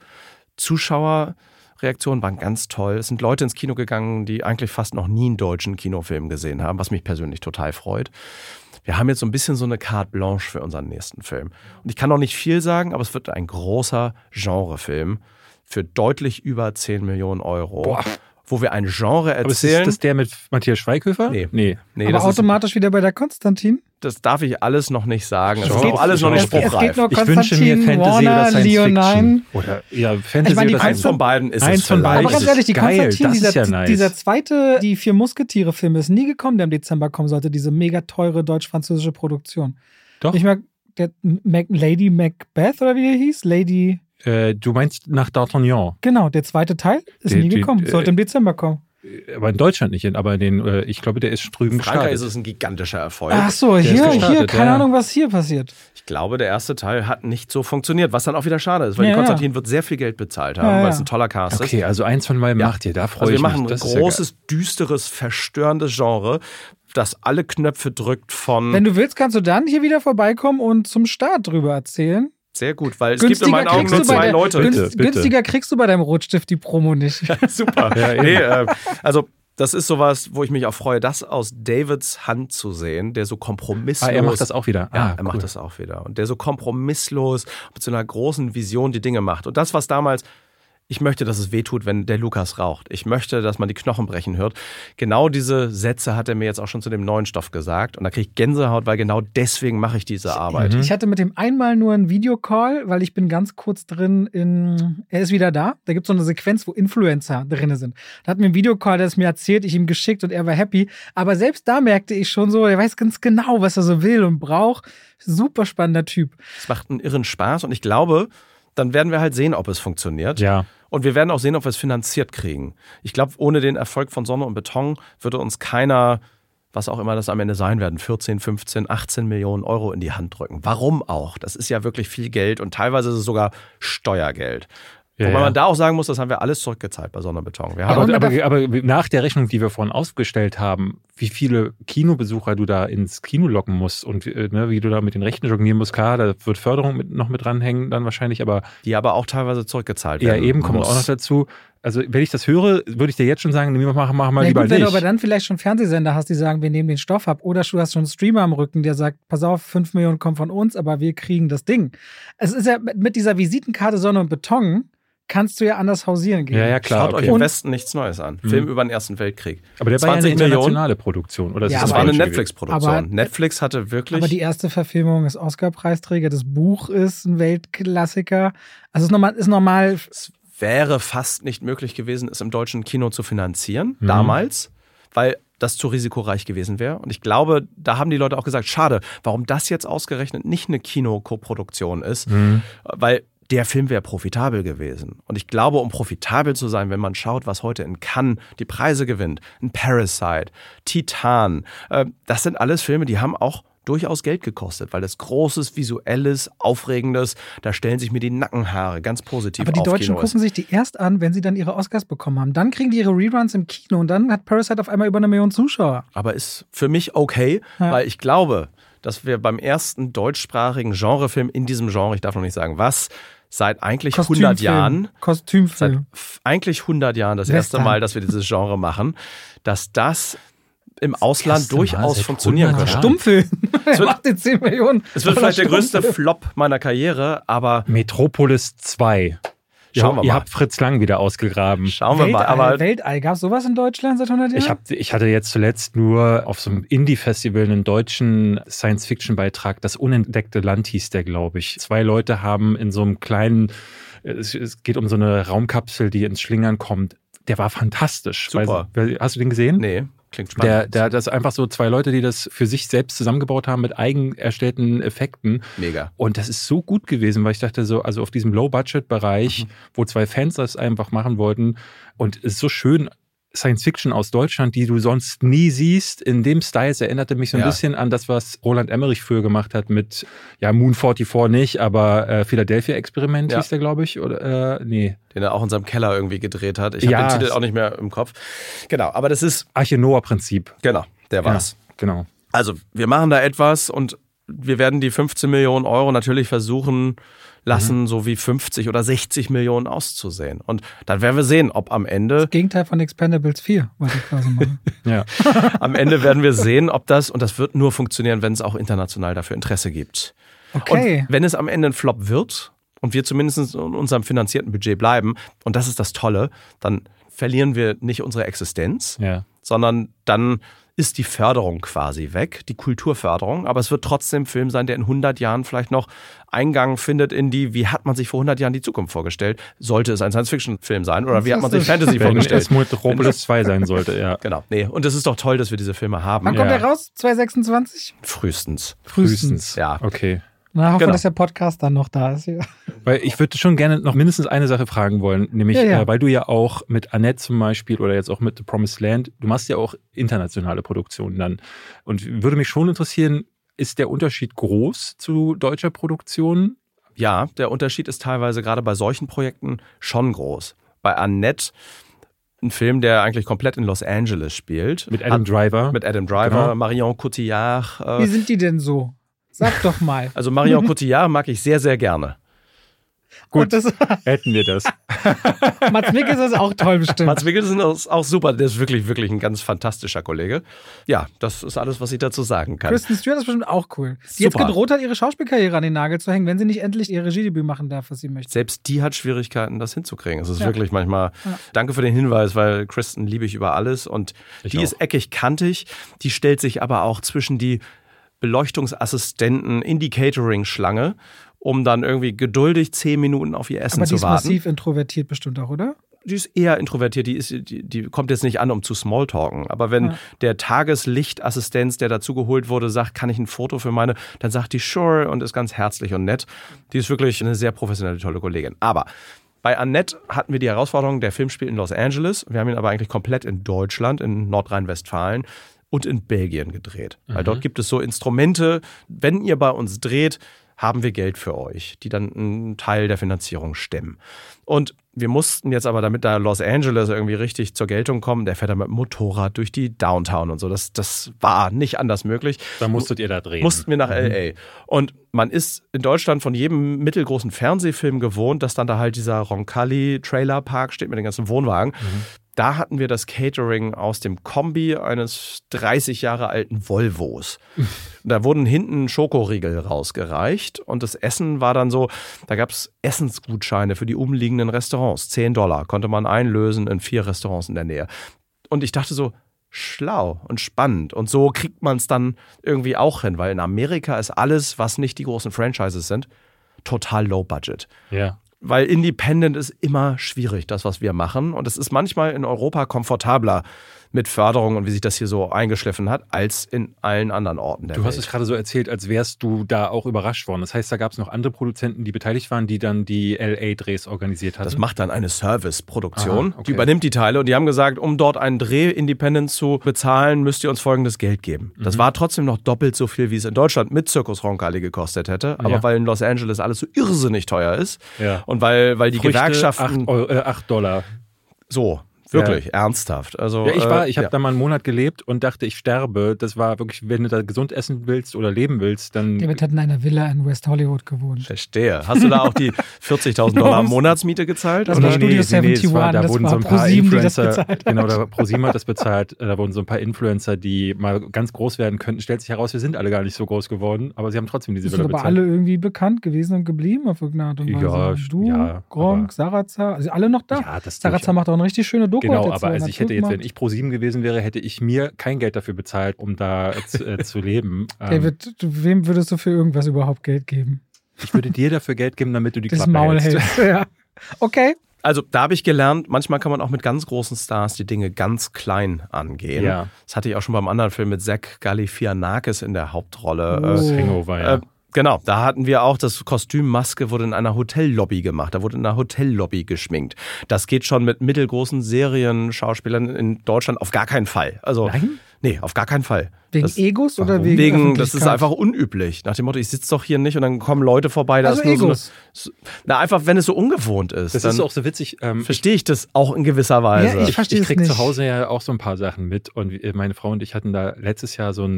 Zuschauerreaktionen waren ganz toll. Es sind Leute ins Kino gegangen, die eigentlich fast noch nie einen deutschen Kinofilm gesehen haben, was mich persönlich total freut. Wir haben jetzt so ein bisschen so eine Carte Blanche für unseren nächsten Film. Und ich kann noch nicht viel sagen, aber es wird ein großer Genrefilm für deutlich über 10 Millionen Euro. Boah. Wo wir ein Genre erzählen. Aber ist das der mit Matthias Schweighöfer? Nee, aber das automatisch wieder bei der Konstantin? Das darf ich alles noch nicht sagen. Es ist auch alles noch nicht spruchreif. Es geht nur ich wünsche mir Fantasy Warner, oder Science Fiction. Oder Fantasy ich meine, eins von beiden ist es vielleicht. Aber ganz ehrlich, die Konstantin, nice. dieser zweite, die 4 Musketiere-Film ist nie gekommen, der im Dezember kommen sollte. Diese mega teure deutsch-französische Produktion. Doch. Ich mag der Lady Macbeth oder wie der hieß? Lady... Du meinst nach D'Artagnan? Genau, der zweite Teil ist nie gekommen. Sollte im Dezember kommen. Aber in Deutschland nicht, aber ich glaube, der ist drüben gestartet. Frankreich ist es ein gigantischer Erfolg. Ach so, hier, keine Ahnung, was hier passiert. Ich glaube, der erste Teil hat nicht so funktioniert, was dann auch wieder schade ist, weil die Konstantin wird sehr viel Geld bezahlt haben, weil es ein toller Cast ist. Okay, also eins von meinem macht ihr, da freue ich mich. Wir machen ein großes, düsteres, verstörendes Genre, das alle Knöpfe drückt von... Wenn du willst, kannst du dann hier wieder vorbeikommen und zum Start drüber erzählen. Sehr gut, weil es gibt in meinen Augen nur 2 Leute. Günstiger kriegst du bei deinem Rotstift die Promo nicht. Ja, super. Also das ist sowas, wo ich mich auch freue, das aus Davids Hand zu sehen, der so kompromisslos... er macht das auch wieder. Ja, er macht das auch wieder. Und der so kompromisslos mit so einer großen Vision die Dinge macht. Und das, was damals... Ich möchte, dass es wehtut, wenn der Lukas raucht. Ich möchte, dass man die Knochen brechen hört. Genau diese Sätze hat er mir jetzt auch schon zu dem neuen Stoff gesagt. Und da kriege ich Gänsehaut, weil genau deswegen mache ich diese Arbeit. Ich hatte mit dem einmal nur einen Videocall, weil ich bin ganz kurz drin er ist wieder da. Da gibt es so eine Sequenz, wo Influencer drin sind. Da hat mir ein Videocall, der es mir erzählt, ich ihm geschickt und er war happy. Aber selbst da merkte ich schon so, er weiß ganz genau, was er so will und braucht. Super spannender Typ. Es macht einen irren Spaß und ich glaube... Dann werden wir halt sehen, ob es funktioniert. Ja. Und wir werden auch sehen, ob wir es finanziert kriegen. Ich glaube, ohne den Erfolg von Sonne und Beton würde uns keiner, was auch immer das am Ende sein werden, 14, 15, 18 Millionen Euro in die Hand drücken. Warum auch? Das ist ja wirklich viel Geld und teilweise ist es sogar Steuergeld. Wobei man da auch sagen muss, das haben wir alles zurückgezahlt bei Sonne und Beton. Aber nach der Rechnung, die wir vorhin aufgestellt haben, wie viele Kinobesucher du da ins Kino locken musst und wie du da mit den Rechten jonglieren musst, klar, da wird Förderung noch mit dranhängen dann wahrscheinlich, aber... Die aber auch teilweise zurückgezahlt werden. Ja, eben kommt auch noch dazu. Also wenn ich das höre, würde ich dir jetzt schon sagen, machen wir lieber nicht. Wenn du aber dann vielleicht schon Fernsehsender hast, die sagen, wir nehmen den Stoff ab, oder du hast schon einen Streamer am Rücken, der sagt, pass auf, 5 Millionen kommen von uns, aber wir kriegen das Ding. Es ist ja mit dieser Visitenkarte Sonne und Beton kannst du ja anders hausieren gehen. Ja, klar. Schaut euch im Westen nichts Neues an. Film über den Ersten Weltkrieg. Aber der war ja eine internationale Produktion. Oder das war eine Netflix-Produktion. Netflix hatte wirklich... Aber die erste Verfilmung ist Oscar-Preisträger. Das Buch ist ein Weltklassiker. Also ist normal... Es wäre fast nicht möglich gewesen, es im deutschen Kino zu finanzieren, damals, weil das zu risikoreich gewesen wäre. Und ich glaube, da haben die Leute auch gesagt, schade, warum das jetzt ausgerechnet nicht eine Kino-Koproduktion ist, weil der Film wäre profitabel gewesen. Und ich glaube, um profitabel zu sein, wenn man schaut, was heute in Cannes die Preise gewinnt, ein Parasite, Titan, das sind alles Filme, die haben auch durchaus Geld gekostet, weil das Großes, Visuelles, Aufregendes, da stellen sich mir die Nackenhaare ganz positiv auf. Aber die Deutschen gucken sich die erst an, wenn sie dann ihre Oscars bekommen haben. Dann kriegen die ihre Reruns im Kino und dann hat Parasite auf einmal über 1 Million Zuschauer. Aber ist für mich okay, weil ich glaube, dass wir beim ersten deutschsprachigen Genrefilm in diesem Genre, ich darf noch nicht sagen was, seit eigentlich 100 Jahren, Kostümfilm. Seit eigentlich 100 Jahren das erste Mal, dass wir dieses Genre machen, dass das im Ausland durchaus funktionieren kann. Stummfilm. Macht den 10 Millionen. Es wird vielleicht der größte Flop meiner Karriere, aber Metropolis 2. Schauen wir mal. Ihr habt Fritz Lang wieder ausgegraben. Schauen wir mal. Aber Weltall, gab es sowas in Deutschland seit 100 Jahren? Ich hatte jetzt zuletzt nur auf so einem Indie-Festival einen deutschen Science-Fiction-Beitrag, das unentdeckte Land hieß der, glaube ich. 2 Leute haben in so einem kleinen, es geht um so eine Raumkapsel, die ins Schlingern kommt. Der war fantastisch. Super. Hast du den gesehen? Nee. Klingt spannend. Das ist einfach so 2 Leute, die das für sich selbst zusammengebaut haben mit eigen erstellten Effekten. Mega. Und das ist so gut gewesen, weil ich dachte so, also auf diesem Low-Budget-Bereich, wo 2 Fans das einfach machen wollten und es ist so schön, Science-Fiction aus Deutschland, die du sonst nie siehst, in dem Style. Es erinnerte mich so ein bisschen an das, was Roland Emmerich früher gemacht hat mit, Moon 44 nicht, aber Philadelphia-Experiment hieß der, glaube ich, oder nee. Den er auch in seinem Keller irgendwie gedreht hat. Ich habe den Titel auch nicht mehr im Kopf. Genau, aber das ist... Arche Noah-Prinzip. Genau, der war's. Ja, genau. Also, wir machen da etwas und wir werden die 15 Millionen Euro natürlich versuchen lassen, so wie 50 oder 60 Millionen auszusehen. Und dann werden wir sehen, ob am Ende... Das Gegenteil von Expendables 4, wollte ich quasi machen. Ja. Am Ende werden wir sehen, ob das, und das wird nur funktionieren, wenn es auch international dafür Interesse gibt. Okay. Und wenn es am Ende ein Flop wird und wir zumindest in unserem finanzierten Budget bleiben, und das ist das Tolle, dann verlieren wir nicht unsere Existenz, sondern dann ist die Förderung quasi weg, die Kulturförderung, aber es wird trotzdem ein Film sein, der in 100 Jahren vielleicht noch Eingang findet in die, wie hat man sich vor 100 Jahren die Zukunft vorgestellt? Sollte es ein Science-Fiction-Film sein oder wie hat man sich Fantasy vorgestellt? Wenn es Metropolis 2 sein sollte, ja. Genau, nee, und es ist doch toll, dass wir diese Filme haben. Wann kommt der raus? 2026? Frühestens. Ja. Okay. Na, hoffen wir, dass der Podcast dann noch da ist. Ja. Weil ich würde schon gerne noch mindestens eine Sache fragen wollen, nämlich, weil du ja auch mit Annette zum Beispiel oder jetzt auch mit The Promised Land, du machst ja auch internationale Produktionen dann. Und würde mich schon interessieren, ist der Unterschied groß zu deutscher Produktion? Ja, der Unterschied ist teilweise gerade bei solchen Projekten schon groß. Bei Annette, ein Film, der eigentlich komplett in Los Angeles spielt. Mit Adam Driver. Mit Adam Driver, genau. Marion Cotillard. Wie sind die denn so? Sag doch mal. Also Marion Cotillard mag ich sehr, sehr gerne. Gut, hätten wir das. Mads Mikkelsen ist auch toll bestimmt. Mads Mikkelsen ist auch super. Der ist wirklich, wirklich ein ganz fantastischer Kollege. Ja, das ist alles, was ich dazu sagen kann. Kristen Stewart ist bestimmt auch cool. Die jetzt gedroht hat, ihre Schauspielkarriere an den Nagel zu hängen, wenn sie nicht endlich ihr Regiedebüt machen darf, was sie möchte. Selbst die hat Schwierigkeiten, das hinzukriegen. Es ist wirklich manchmal... Ja. Danke für den Hinweis, weil Kristen liebe ich über alles. Und die ist eckig kantig. Die stellt sich aber auch zwischen die Beleuchtungsassistenten in die Catering-Schlange, um dann irgendwie geduldig 10 Minuten auf ihr Essen zu warten. Aber die ist massiv introvertiert bestimmt auch, oder? Die ist eher introvertiert, die kommt jetzt nicht an, um zu smalltalken. Aber wenn der Tageslichtassistenz, der dazu geholt wurde, sagt, kann ich ein Foto für meine, dann sagt die sure und ist ganz herzlich und nett. Die ist wirklich eine sehr professionelle, tolle Kollegin. Aber bei Annette hatten wir die Herausforderung, der Film spielt in Los Angeles. Wir haben ihn aber eigentlich komplett in Deutschland, in Nordrhein-Westfalen und in Belgien gedreht. Weil dort gibt es so Instrumente, wenn ihr bei uns dreht, haben wir Geld für euch, die dann einen Teil der Finanzierung stemmen. Und wir mussten jetzt aber, damit da Los Angeles irgendwie richtig zur Geltung kommt, der fährt dann mit dem Motorrad durch die Downtown und so. Das war nicht anders möglich. Da musstet ihr da drehen. Mussten wir nach L.A. Und man ist in Deutschland von jedem mittelgroßen Fernsehfilm gewohnt, dass dann da halt dieser Roncalli-Trailerpark steht mit den ganzen Wohnwagen. Da hatten wir das Catering aus dem Kombi eines 30 Jahre alten Volvos. Da wurden hinten Schokoriegel rausgereicht und das Essen war dann so, da gab es Essensgutscheine für die umliegenden Restaurants. $10 konnte man einlösen in 4 Restaurants in der Nähe. Und ich dachte so, schlau und spannend. Und so kriegt man es dann irgendwie auch hin, weil in Amerika ist alles, was nicht die großen Franchises sind, total low budget. Ja. Weil Independent ist immer schwierig, das, was wir machen. Und es ist manchmal in Europa komfortabler mit Förderung und wie sich das hier so eingeschliffen hat, als in allen anderen Orten der Welt. Du hast es gerade so erzählt, als wärst du da auch überrascht worden. Das heißt, da gab es noch andere Produzenten, die beteiligt waren, die dann die LA-Drehs organisiert hatten? Das macht dann eine Service-Produktion. Die übernimmt die Teile und die haben gesagt, um dort einen Dreh Independent zu bezahlen, müsst ihr uns folgendes Geld geben. Das war trotzdem noch doppelt so viel, wie es in Deutschland mit Circus Roncalli gekostet hätte. Aber weil in Los Angeles alles so irrsinnig teuer ist und weil die Früchte, Gewerkschaften... $8. So. Wirklich, ernsthaft. Also, ich habe da mal einen Monat gelebt und dachte, ich sterbe. Das war wirklich, wenn du da gesund essen willst oder leben willst, dann... David hat in einer Villa in West Hollywood gewohnt. Verstehe. Hast du da auch die $40.000 Monatsmiete gezahlt? Das war Studio 71, da wurden so ein paar ProSieben, Influencer, genau, ProSieben hat das bezahlt. Da wurden so ein paar Influencer, die mal ganz groß werden könnten. Stellt sich heraus, wir sind alle gar nicht so groß geworden, aber sie haben trotzdem diese Villa bezahlt. Sind aber alle irgendwie bekannt gewesen und geblieben auf irgendeine Art und Weise. Gronk, Sarazar, also alle noch da. Ja, Sarazar macht auch eine richtig schöne Doku. Genau, aber also ich hätte jetzt, wenn ich ProSieben gewesen wäre, hätte ich mir kein Geld dafür bezahlt, um da zu leben. David, wem würdest du für irgendwas überhaupt Geld geben? Ich würde dir dafür Geld geben, damit du die das Klappe Maul hältst. Ja. Okay. Also da habe ich gelernt, manchmal kann man auch mit ganz großen Stars die Dinge ganz klein angehen. Ja. Das hatte ich auch schon beim anderen Film mit Zach Galifianakis in der Hauptrolle. Das Hangover, ja. Genau, da hatten wir auch, das Kostümmaske wurde in einer Hotellobby gemacht, da wurde in einer Hotellobby geschminkt. Das geht schon mit mittelgroßen Serienschauspielern in Deutschland auf gar keinen Fall. Also, nein? Nee, auf gar keinen Fall. Wegen Egos oder wegen das ist einfach unüblich. Nach dem Motto, ich sitze doch hier nicht und dann kommen Leute vorbei. Da ist nur Egos. Einfach, wenn es so ungewohnt ist. Das dann ist auch so witzig. Verstehe ich das auch in gewisser Weise. Ja, ich kriege zu Hause ja auch so ein paar Sachen mit und meine Frau und ich hatten da letztes Jahr so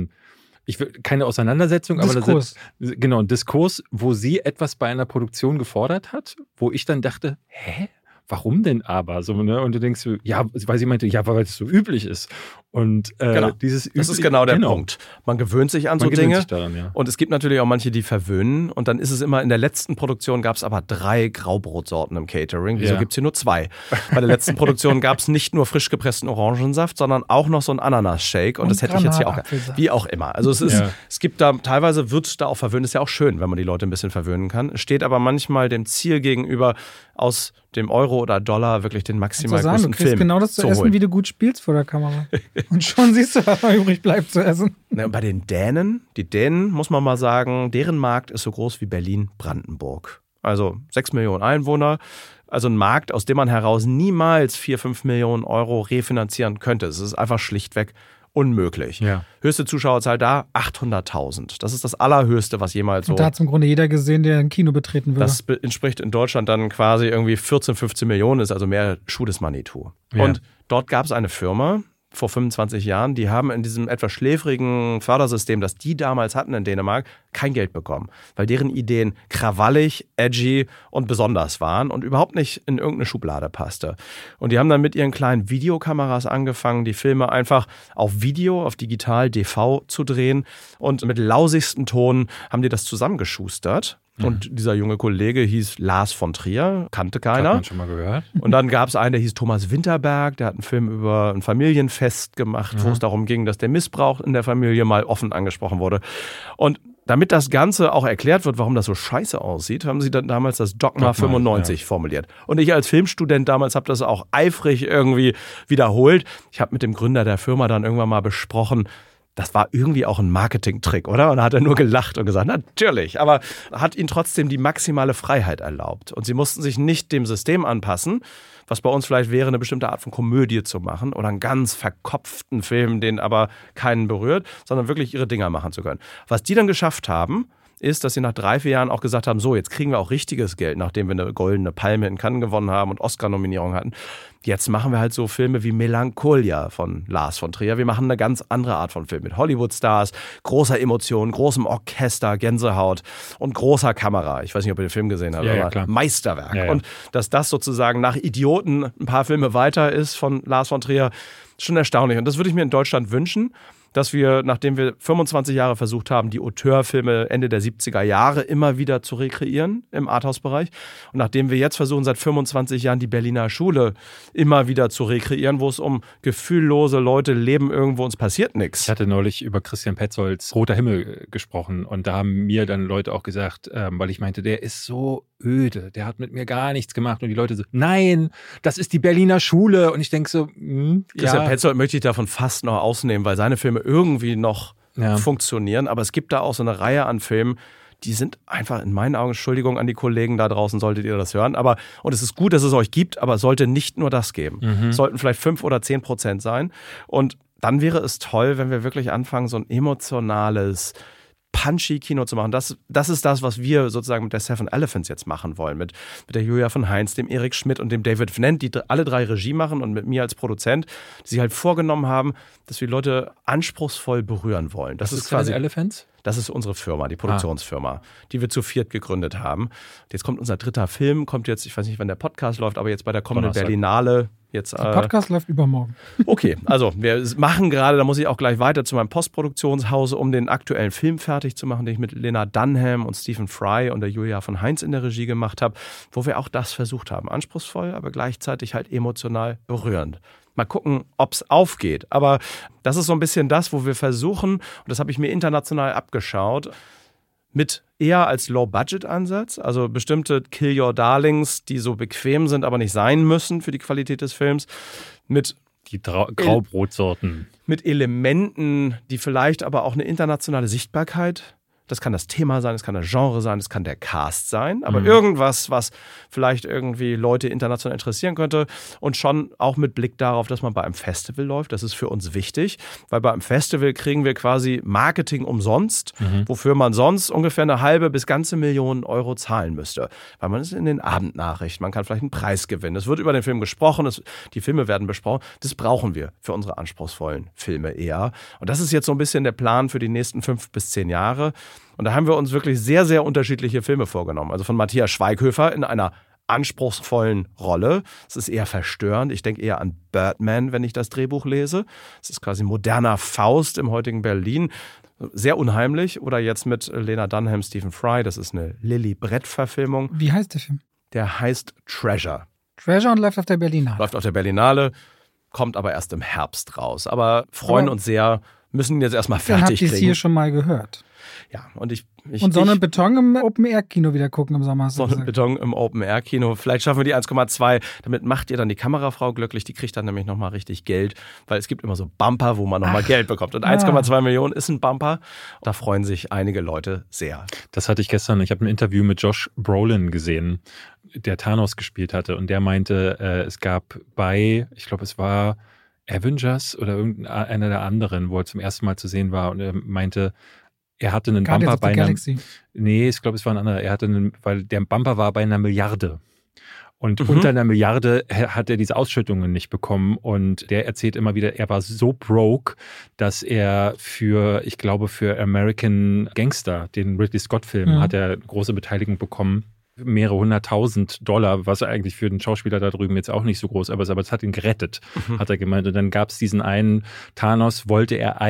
keine Auseinandersetzung, Diskurs. aber ein Diskurs, wo sie etwas bei einer Produktion gefordert hat, wo ich dann dachte, warum denn aber? So, ne? Und du denkst, ja, weil sie meinte, ja, weil es so üblich ist. Und genau. Das ist genau der Punkt. Man gewöhnt sich an so Dinge. Daran, ja. Und es gibt natürlich auch manche, die verwöhnen. Und dann ist es immer, in der letzten Produktion gab es aber 3 Graubrotsorten im Catering. Wieso gibt es hier nur 2? Bei der letzten Produktion gab es nicht nur frisch gepressten Orangensaft, sondern auch noch so einen Ananas-Shake. Und das hätte ich jetzt hier auch. Wie auch immer. Also es gibt da, teilweise wird da auch verwöhnt. Ist ja auch schön, wenn man die Leute ein bisschen verwöhnen kann. Es steht aber manchmal dem Ziel gegenüber, aus dem Euro oder Dollar wirklich den maximal größten Film zu holen. Du kriegst genau das zu essen, wie du gut spielst vor der Kamera. Und schon siehst du, was noch übrig bleibt zu essen. Und bei den Dänen, muss man mal sagen, deren Markt ist so groß wie Berlin-Brandenburg. Also 6 Millionen Einwohner. Also ein Markt, aus dem man heraus niemals 4-5 Millionen Euro refinanzieren könnte. Es ist einfach schlichtweg unmöglich. Ja. Höchste Zuschauerzahl da, 800.000. Das ist das Allerhöchste, was jemals so... Und da hat im Grunde jeder gesehen, der ein Kino betreten würde. Das entspricht in Deutschland dann quasi irgendwie 14, 15 Millionen, ist also mehr Schuh des Manitou. Ja. Und dort gab es eine Firma, vor 25 Jahren, die haben in diesem etwas schläfrigen Fördersystem, das die damals hatten in Dänemark, kein Geld bekommen, weil deren Ideen krawallig, edgy und besonders waren und überhaupt nicht in irgendeine Schublade passte. Und die haben dann mit ihren kleinen Videokameras angefangen, die Filme einfach auf Video, auf digital, DV zu drehen und mit lausigsten Ton haben die das zusammengeschustert. Und dieser junge Kollege hieß Lars von Trier, kannte keiner. Hat man schon mal gehört. Und dann gab es einen, der hieß Thomas Winterberg, der hat einen Film über ein Familienfest gemacht, wo es darum ging, dass der Missbrauch in der Familie mal offen angesprochen wurde. Und damit das Ganze auch erklärt wird, warum das so scheiße aussieht, haben sie dann damals das Dogma 95 formuliert. Und ich als Filmstudent damals habe das auch eifrig irgendwie wiederholt. Ich habe mit dem Gründer der Firma dann irgendwann mal besprochen, das war irgendwie auch ein Marketing-Trick, oder? Und da hat er nur gelacht und gesagt, natürlich. Aber hat ihnen trotzdem die maximale Freiheit erlaubt. Und sie mussten sich nicht dem System anpassen, was bei uns vielleicht wäre, eine bestimmte Art von Komödie zu machen oder einen ganz verkopften Film, den aber keinen berührt, sondern wirklich ihre Dinger machen zu können. Was die dann geschafft haben, ist, dass sie nach 3-4 Jahren auch gesagt haben, so, jetzt kriegen wir auch richtiges Geld, nachdem wir eine goldene Palme in Cannes gewonnen haben und Oscar-Nominierung hatten. Jetzt machen wir halt so Filme wie Melancholia von Lars von Trier. Wir machen eine ganz andere Art von Film mit Hollywood-Stars, großer Emotion, großem Orchester, Gänsehaut und großer Kamera. Ich weiß nicht, ob ihr den Film gesehen habt, aber klar. Meisterwerk. Ja. Und dass das sozusagen nach Idioten ein paar Filme weiter ist von Lars von Trier, schon erstaunlich. Und das würde ich mir in Deutschland wünschen, dass wir, nachdem wir 25 Jahre versucht haben, die Auteurfilme Ende der 70er Jahre immer wieder zu rekreieren im Arthouse-Bereich und nachdem wir jetzt versuchen, seit 25 Jahren die Berliner Schule immer wieder zu rekreieren, wo es um gefühllose Leute leben irgendwo, uns passiert nichts. Ich hatte neulich über Christian Petzolds Roter Himmel gesprochen und da haben mir dann Leute auch gesagt, weil ich meinte, der ist so öde, der hat mit mir gar nichts gemacht und die Leute so, nein, das ist die Berliner Schule und ich denke so, Christian Petzold möchte ich davon fast noch ausnehmen, weil seine Filme irgendwie noch funktionieren, aber es gibt da auch so eine Reihe an Filmen, die sind einfach in meinen Augen, Entschuldigung an die Kollegen da draußen, solltet ihr das hören, und es ist gut, dass es euch gibt, aber es sollte nicht nur das geben. Es sollten vielleicht 5 oder 10% sein und dann wäre es toll, wenn wir wirklich anfangen, so ein emotionales, punchy Kino zu machen. Das ist das, was wir sozusagen mit der Seven Elephants jetzt machen wollen. Mit der Julia von Heinz, dem Erik Schmidt und dem David Vnent, die alle 3 Regie machen und mit mir als Produzent, die sich halt vorgenommen haben, dass wir Leute anspruchsvoll berühren wollen. Das ist quasi Seven Elephants? Das ist unsere Firma, die Produktionsfirma, die wir zu 4 gegründet haben. Jetzt kommt unser 3. Film, kommt jetzt, ich weiß nicht, wann der Podcast läuft, aber jetzt bei der kommenden Berlinale. Der Podcast läuft übermorgen. Okay, also wir machen gerade, da muss ich auch gleich weiter zu meinem Postproduktionshaus, um den aktuellen Film fertig zu machen, den ich mit Lena Dunham und Stephen Fry und der Julia von Heinz in der Regie gemacht habe, wo wir auch das versucht haben. Anspruchsvoll, aber gleichzeitig halt emotional berührend. Mal gucken, ob es aufgeht. Aber das ist so ein bisschen das, wo wir versuchen, und das habe ich mir international abgeschaut, mit eher als Low-Budget-Ansatz, also bestimmte Kill Your Darlings, die so bequem sind, aber nicht sein müssen für die Qualität des Films, mit die Graubrotsorten. Mit Elementen, die vielleicht aber auch eine internationale Sichtbarkeit. Das kann das Thema sein, das kann das Genre sein, das kann der Cast sein, aber irgendwas, was vielleicht irgendwie Leute international interessieren könnte und schon auch mit Blick darauf, dass man bei einem Festival läuft. Das ist für uns wichtig, weil bei einem Festival kriegen wir quasi Marketing umsonst, wofür man sonst ungefähr eine halbe bis ganze Million Euro zahlen müsste, weil man ist in den Abendnachrichten, man kann vielleicht einen Preis gewinnen. Es wird über den Film gesprochen, die Filme werden besprochen. Das brauchen wir für unsere anspruchsvollen Filme eher. Und das ist jetzt so ein bisschen der Plan für die nächsten 5 bis 10 Jahre. Und da haben wir uns wirklich sehr, sehr unterschiedliche Filme vorgenommen. Also von Matthias Schweighöfer in einer anspruchsvollen Rolle. Es ist eher verstörend. Ich denke eher an Birdman, wenn ich das Drehbuch lese. Es ist quasi moderner Faust im heutigen Berlin. Sehr unheimlich. Oder jetzt mit Lena Dunham, Stephen Fry. Das ist eine Lilly-Brett-Verfilmung. Wie heißt der Film? Der heißt Treasure. Treasure und läuft auf der Berlinale. Läuft auf der Berlinale, kommt aber erst im Herbst raus. Aber freuen uns sehr, müssen ihn jetzt erstmal fertig kriegen. Habt ihr es hier schon mal gehört? Ja, und Sonne und Beton im Open-Air-Kino wieder gucken im Sommer. Sonne und Beton im Open-Air-Kino. Vielleicht schaffen wir die 1,2. Damit macht ihr dann die Kamerafrau glücklich. Die kriegt dann nämlich nochmal richtig Geld, weil es gibt immer so Bumper, wo man nochmal Geld bekommt. Und 1,2 Millionen ist ein Bumper. Da freuen sich einige Leute sehr. Das hatte ich gestern. Ich habe ein Interview mit Josh Brolin gesehen, der Thanos gespielt hatte. Und der meinte, es gab ich glaube, es war Avengers oder irgendeiner der anderen, wo er zum ersten Mal zu sehen war. Und er meinte, er hatte einen Bumper bei einer... Nee, ich glaube, es war ein anderer. Weil der Bumper war bei 1 Milliarde. Und unter 1 Milliarde hat er diese Ausschüttungen nicht bekommen. Und der erzählt immer wieder, er war so broke, dass er für American Gangster, den Ridley Scott-Film, hat er große Beteiligung bekommen. Mehrere $100.000, was eigentlich für den Schauspieler da drüben jetzt auch nicht so groß, aber es hat ihn gerettet, hat er gemeint. Und dann gab es diesen einen Thanos, war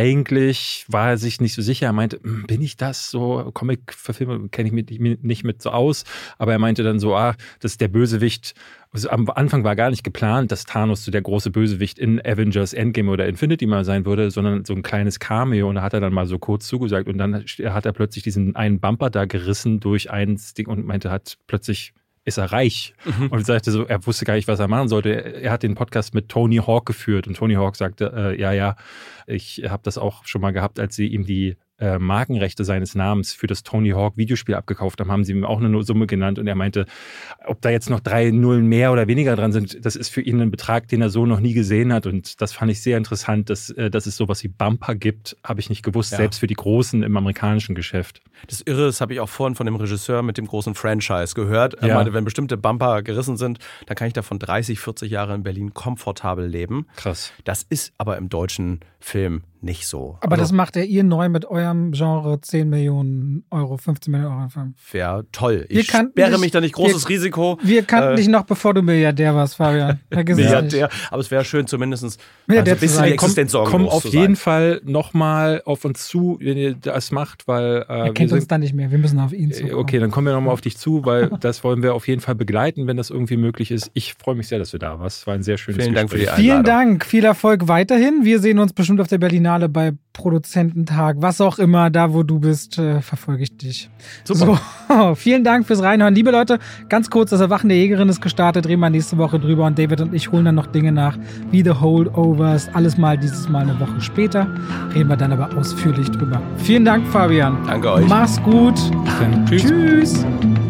er sich nicht so sicher. Er meinte, bin ich das so? Comic-Verfilmung kenne ich mich nicht mit so aus. Aber er meinte dann so, das ist der Bösewicht. Also am Anfang war gar nicht geplant, dass Thanos so der große Bösewicht in Avengers Endgame oder Infinity mal sein würde, sondern so ein kleines Cameo. Und da hat er dann mal so kurz zugesagt. Und dann hat er plötzlich diesen einen Bumper da gerissen durch ein Ding und meinte, plötzlich ist er reich. Und sagte so, er wusste gar nicht, was er machen sollte. Er hat den Podcast mit Tony Hawk geführt. Und Tony Hawk sagte, ich habe das auch schon mal gehabt, als sie ihm die Markenrechte seines Namens für das Tony Hawk Videospiel abgekauft haben sie ihm auch eine Summe genannt und er meinte, ob da jetzt noch 3 Nullen mehr oder weniger dran sind, das ist für ihn ein Betrag, den er so noch nie gesehen hat und das fand ich sehr interessant, dass es sowas wie Bumper gibt, habe ich nicht gewusst, selbst für die Großen im amerikanischen Geschäft. Das Irre, das habe ich auch vorhin von dem Regisseur mit dem großen Franchise gehört. Er meinte, wenn bestimmte Bumper gerissen sind, dann kann ich davon 30, 40 Jahre in Berlin komfortabel leben. Krass. Das ist aber im deutschen Film nicht so. Aber das macht ihr neu mit eurem Genre 10 Millionen Euro, 15 Millionen Euro Film. Wäre toll. Ich sperre mich da nicht, großes Risiko. Wir kannten dich noch, bevor du Milliardär warst, Fabian. Milliardär, aber es wäre schön zumindest ein bisschen die Existenz sorgen. Komm auf jeden Fall nochmal auf uns zu, wenn ihr das macht, weil er kennt uns dann nicht mehr, wir müssen auf ihn zukommen. Okay, dann kommen wir nochmal auf dich zu, weil das wollen wir auf jeden Fall begleiten, wenn das irgendwie möglich ist. Ich freue mich sehr, dass du da warst. Es war ein sehr schönes Gespräch. Dank für die Einladung. Vielen Dank, viel Erfolg weiterhin. Wir sehen uns bestimmt auf der Berlinale bei Produzententag, was auch immer, da wo du bist, verfolge ich dich. Super. So, vielen Dank fürs Reinhören. Liebe Leute, ganz kurz, das Erwachen der Jägerin ist gestartet, reden wir nächste Woche drüber und David und ich holen dann noch Dinge nach, wie The Holdovers, alles mal dieses Mal eine Woche später, reden wir dann aber ausführlich drüber. Vielen Dank, Fabian. Danke euch. Mach's gut. Tschüss. Tschüss.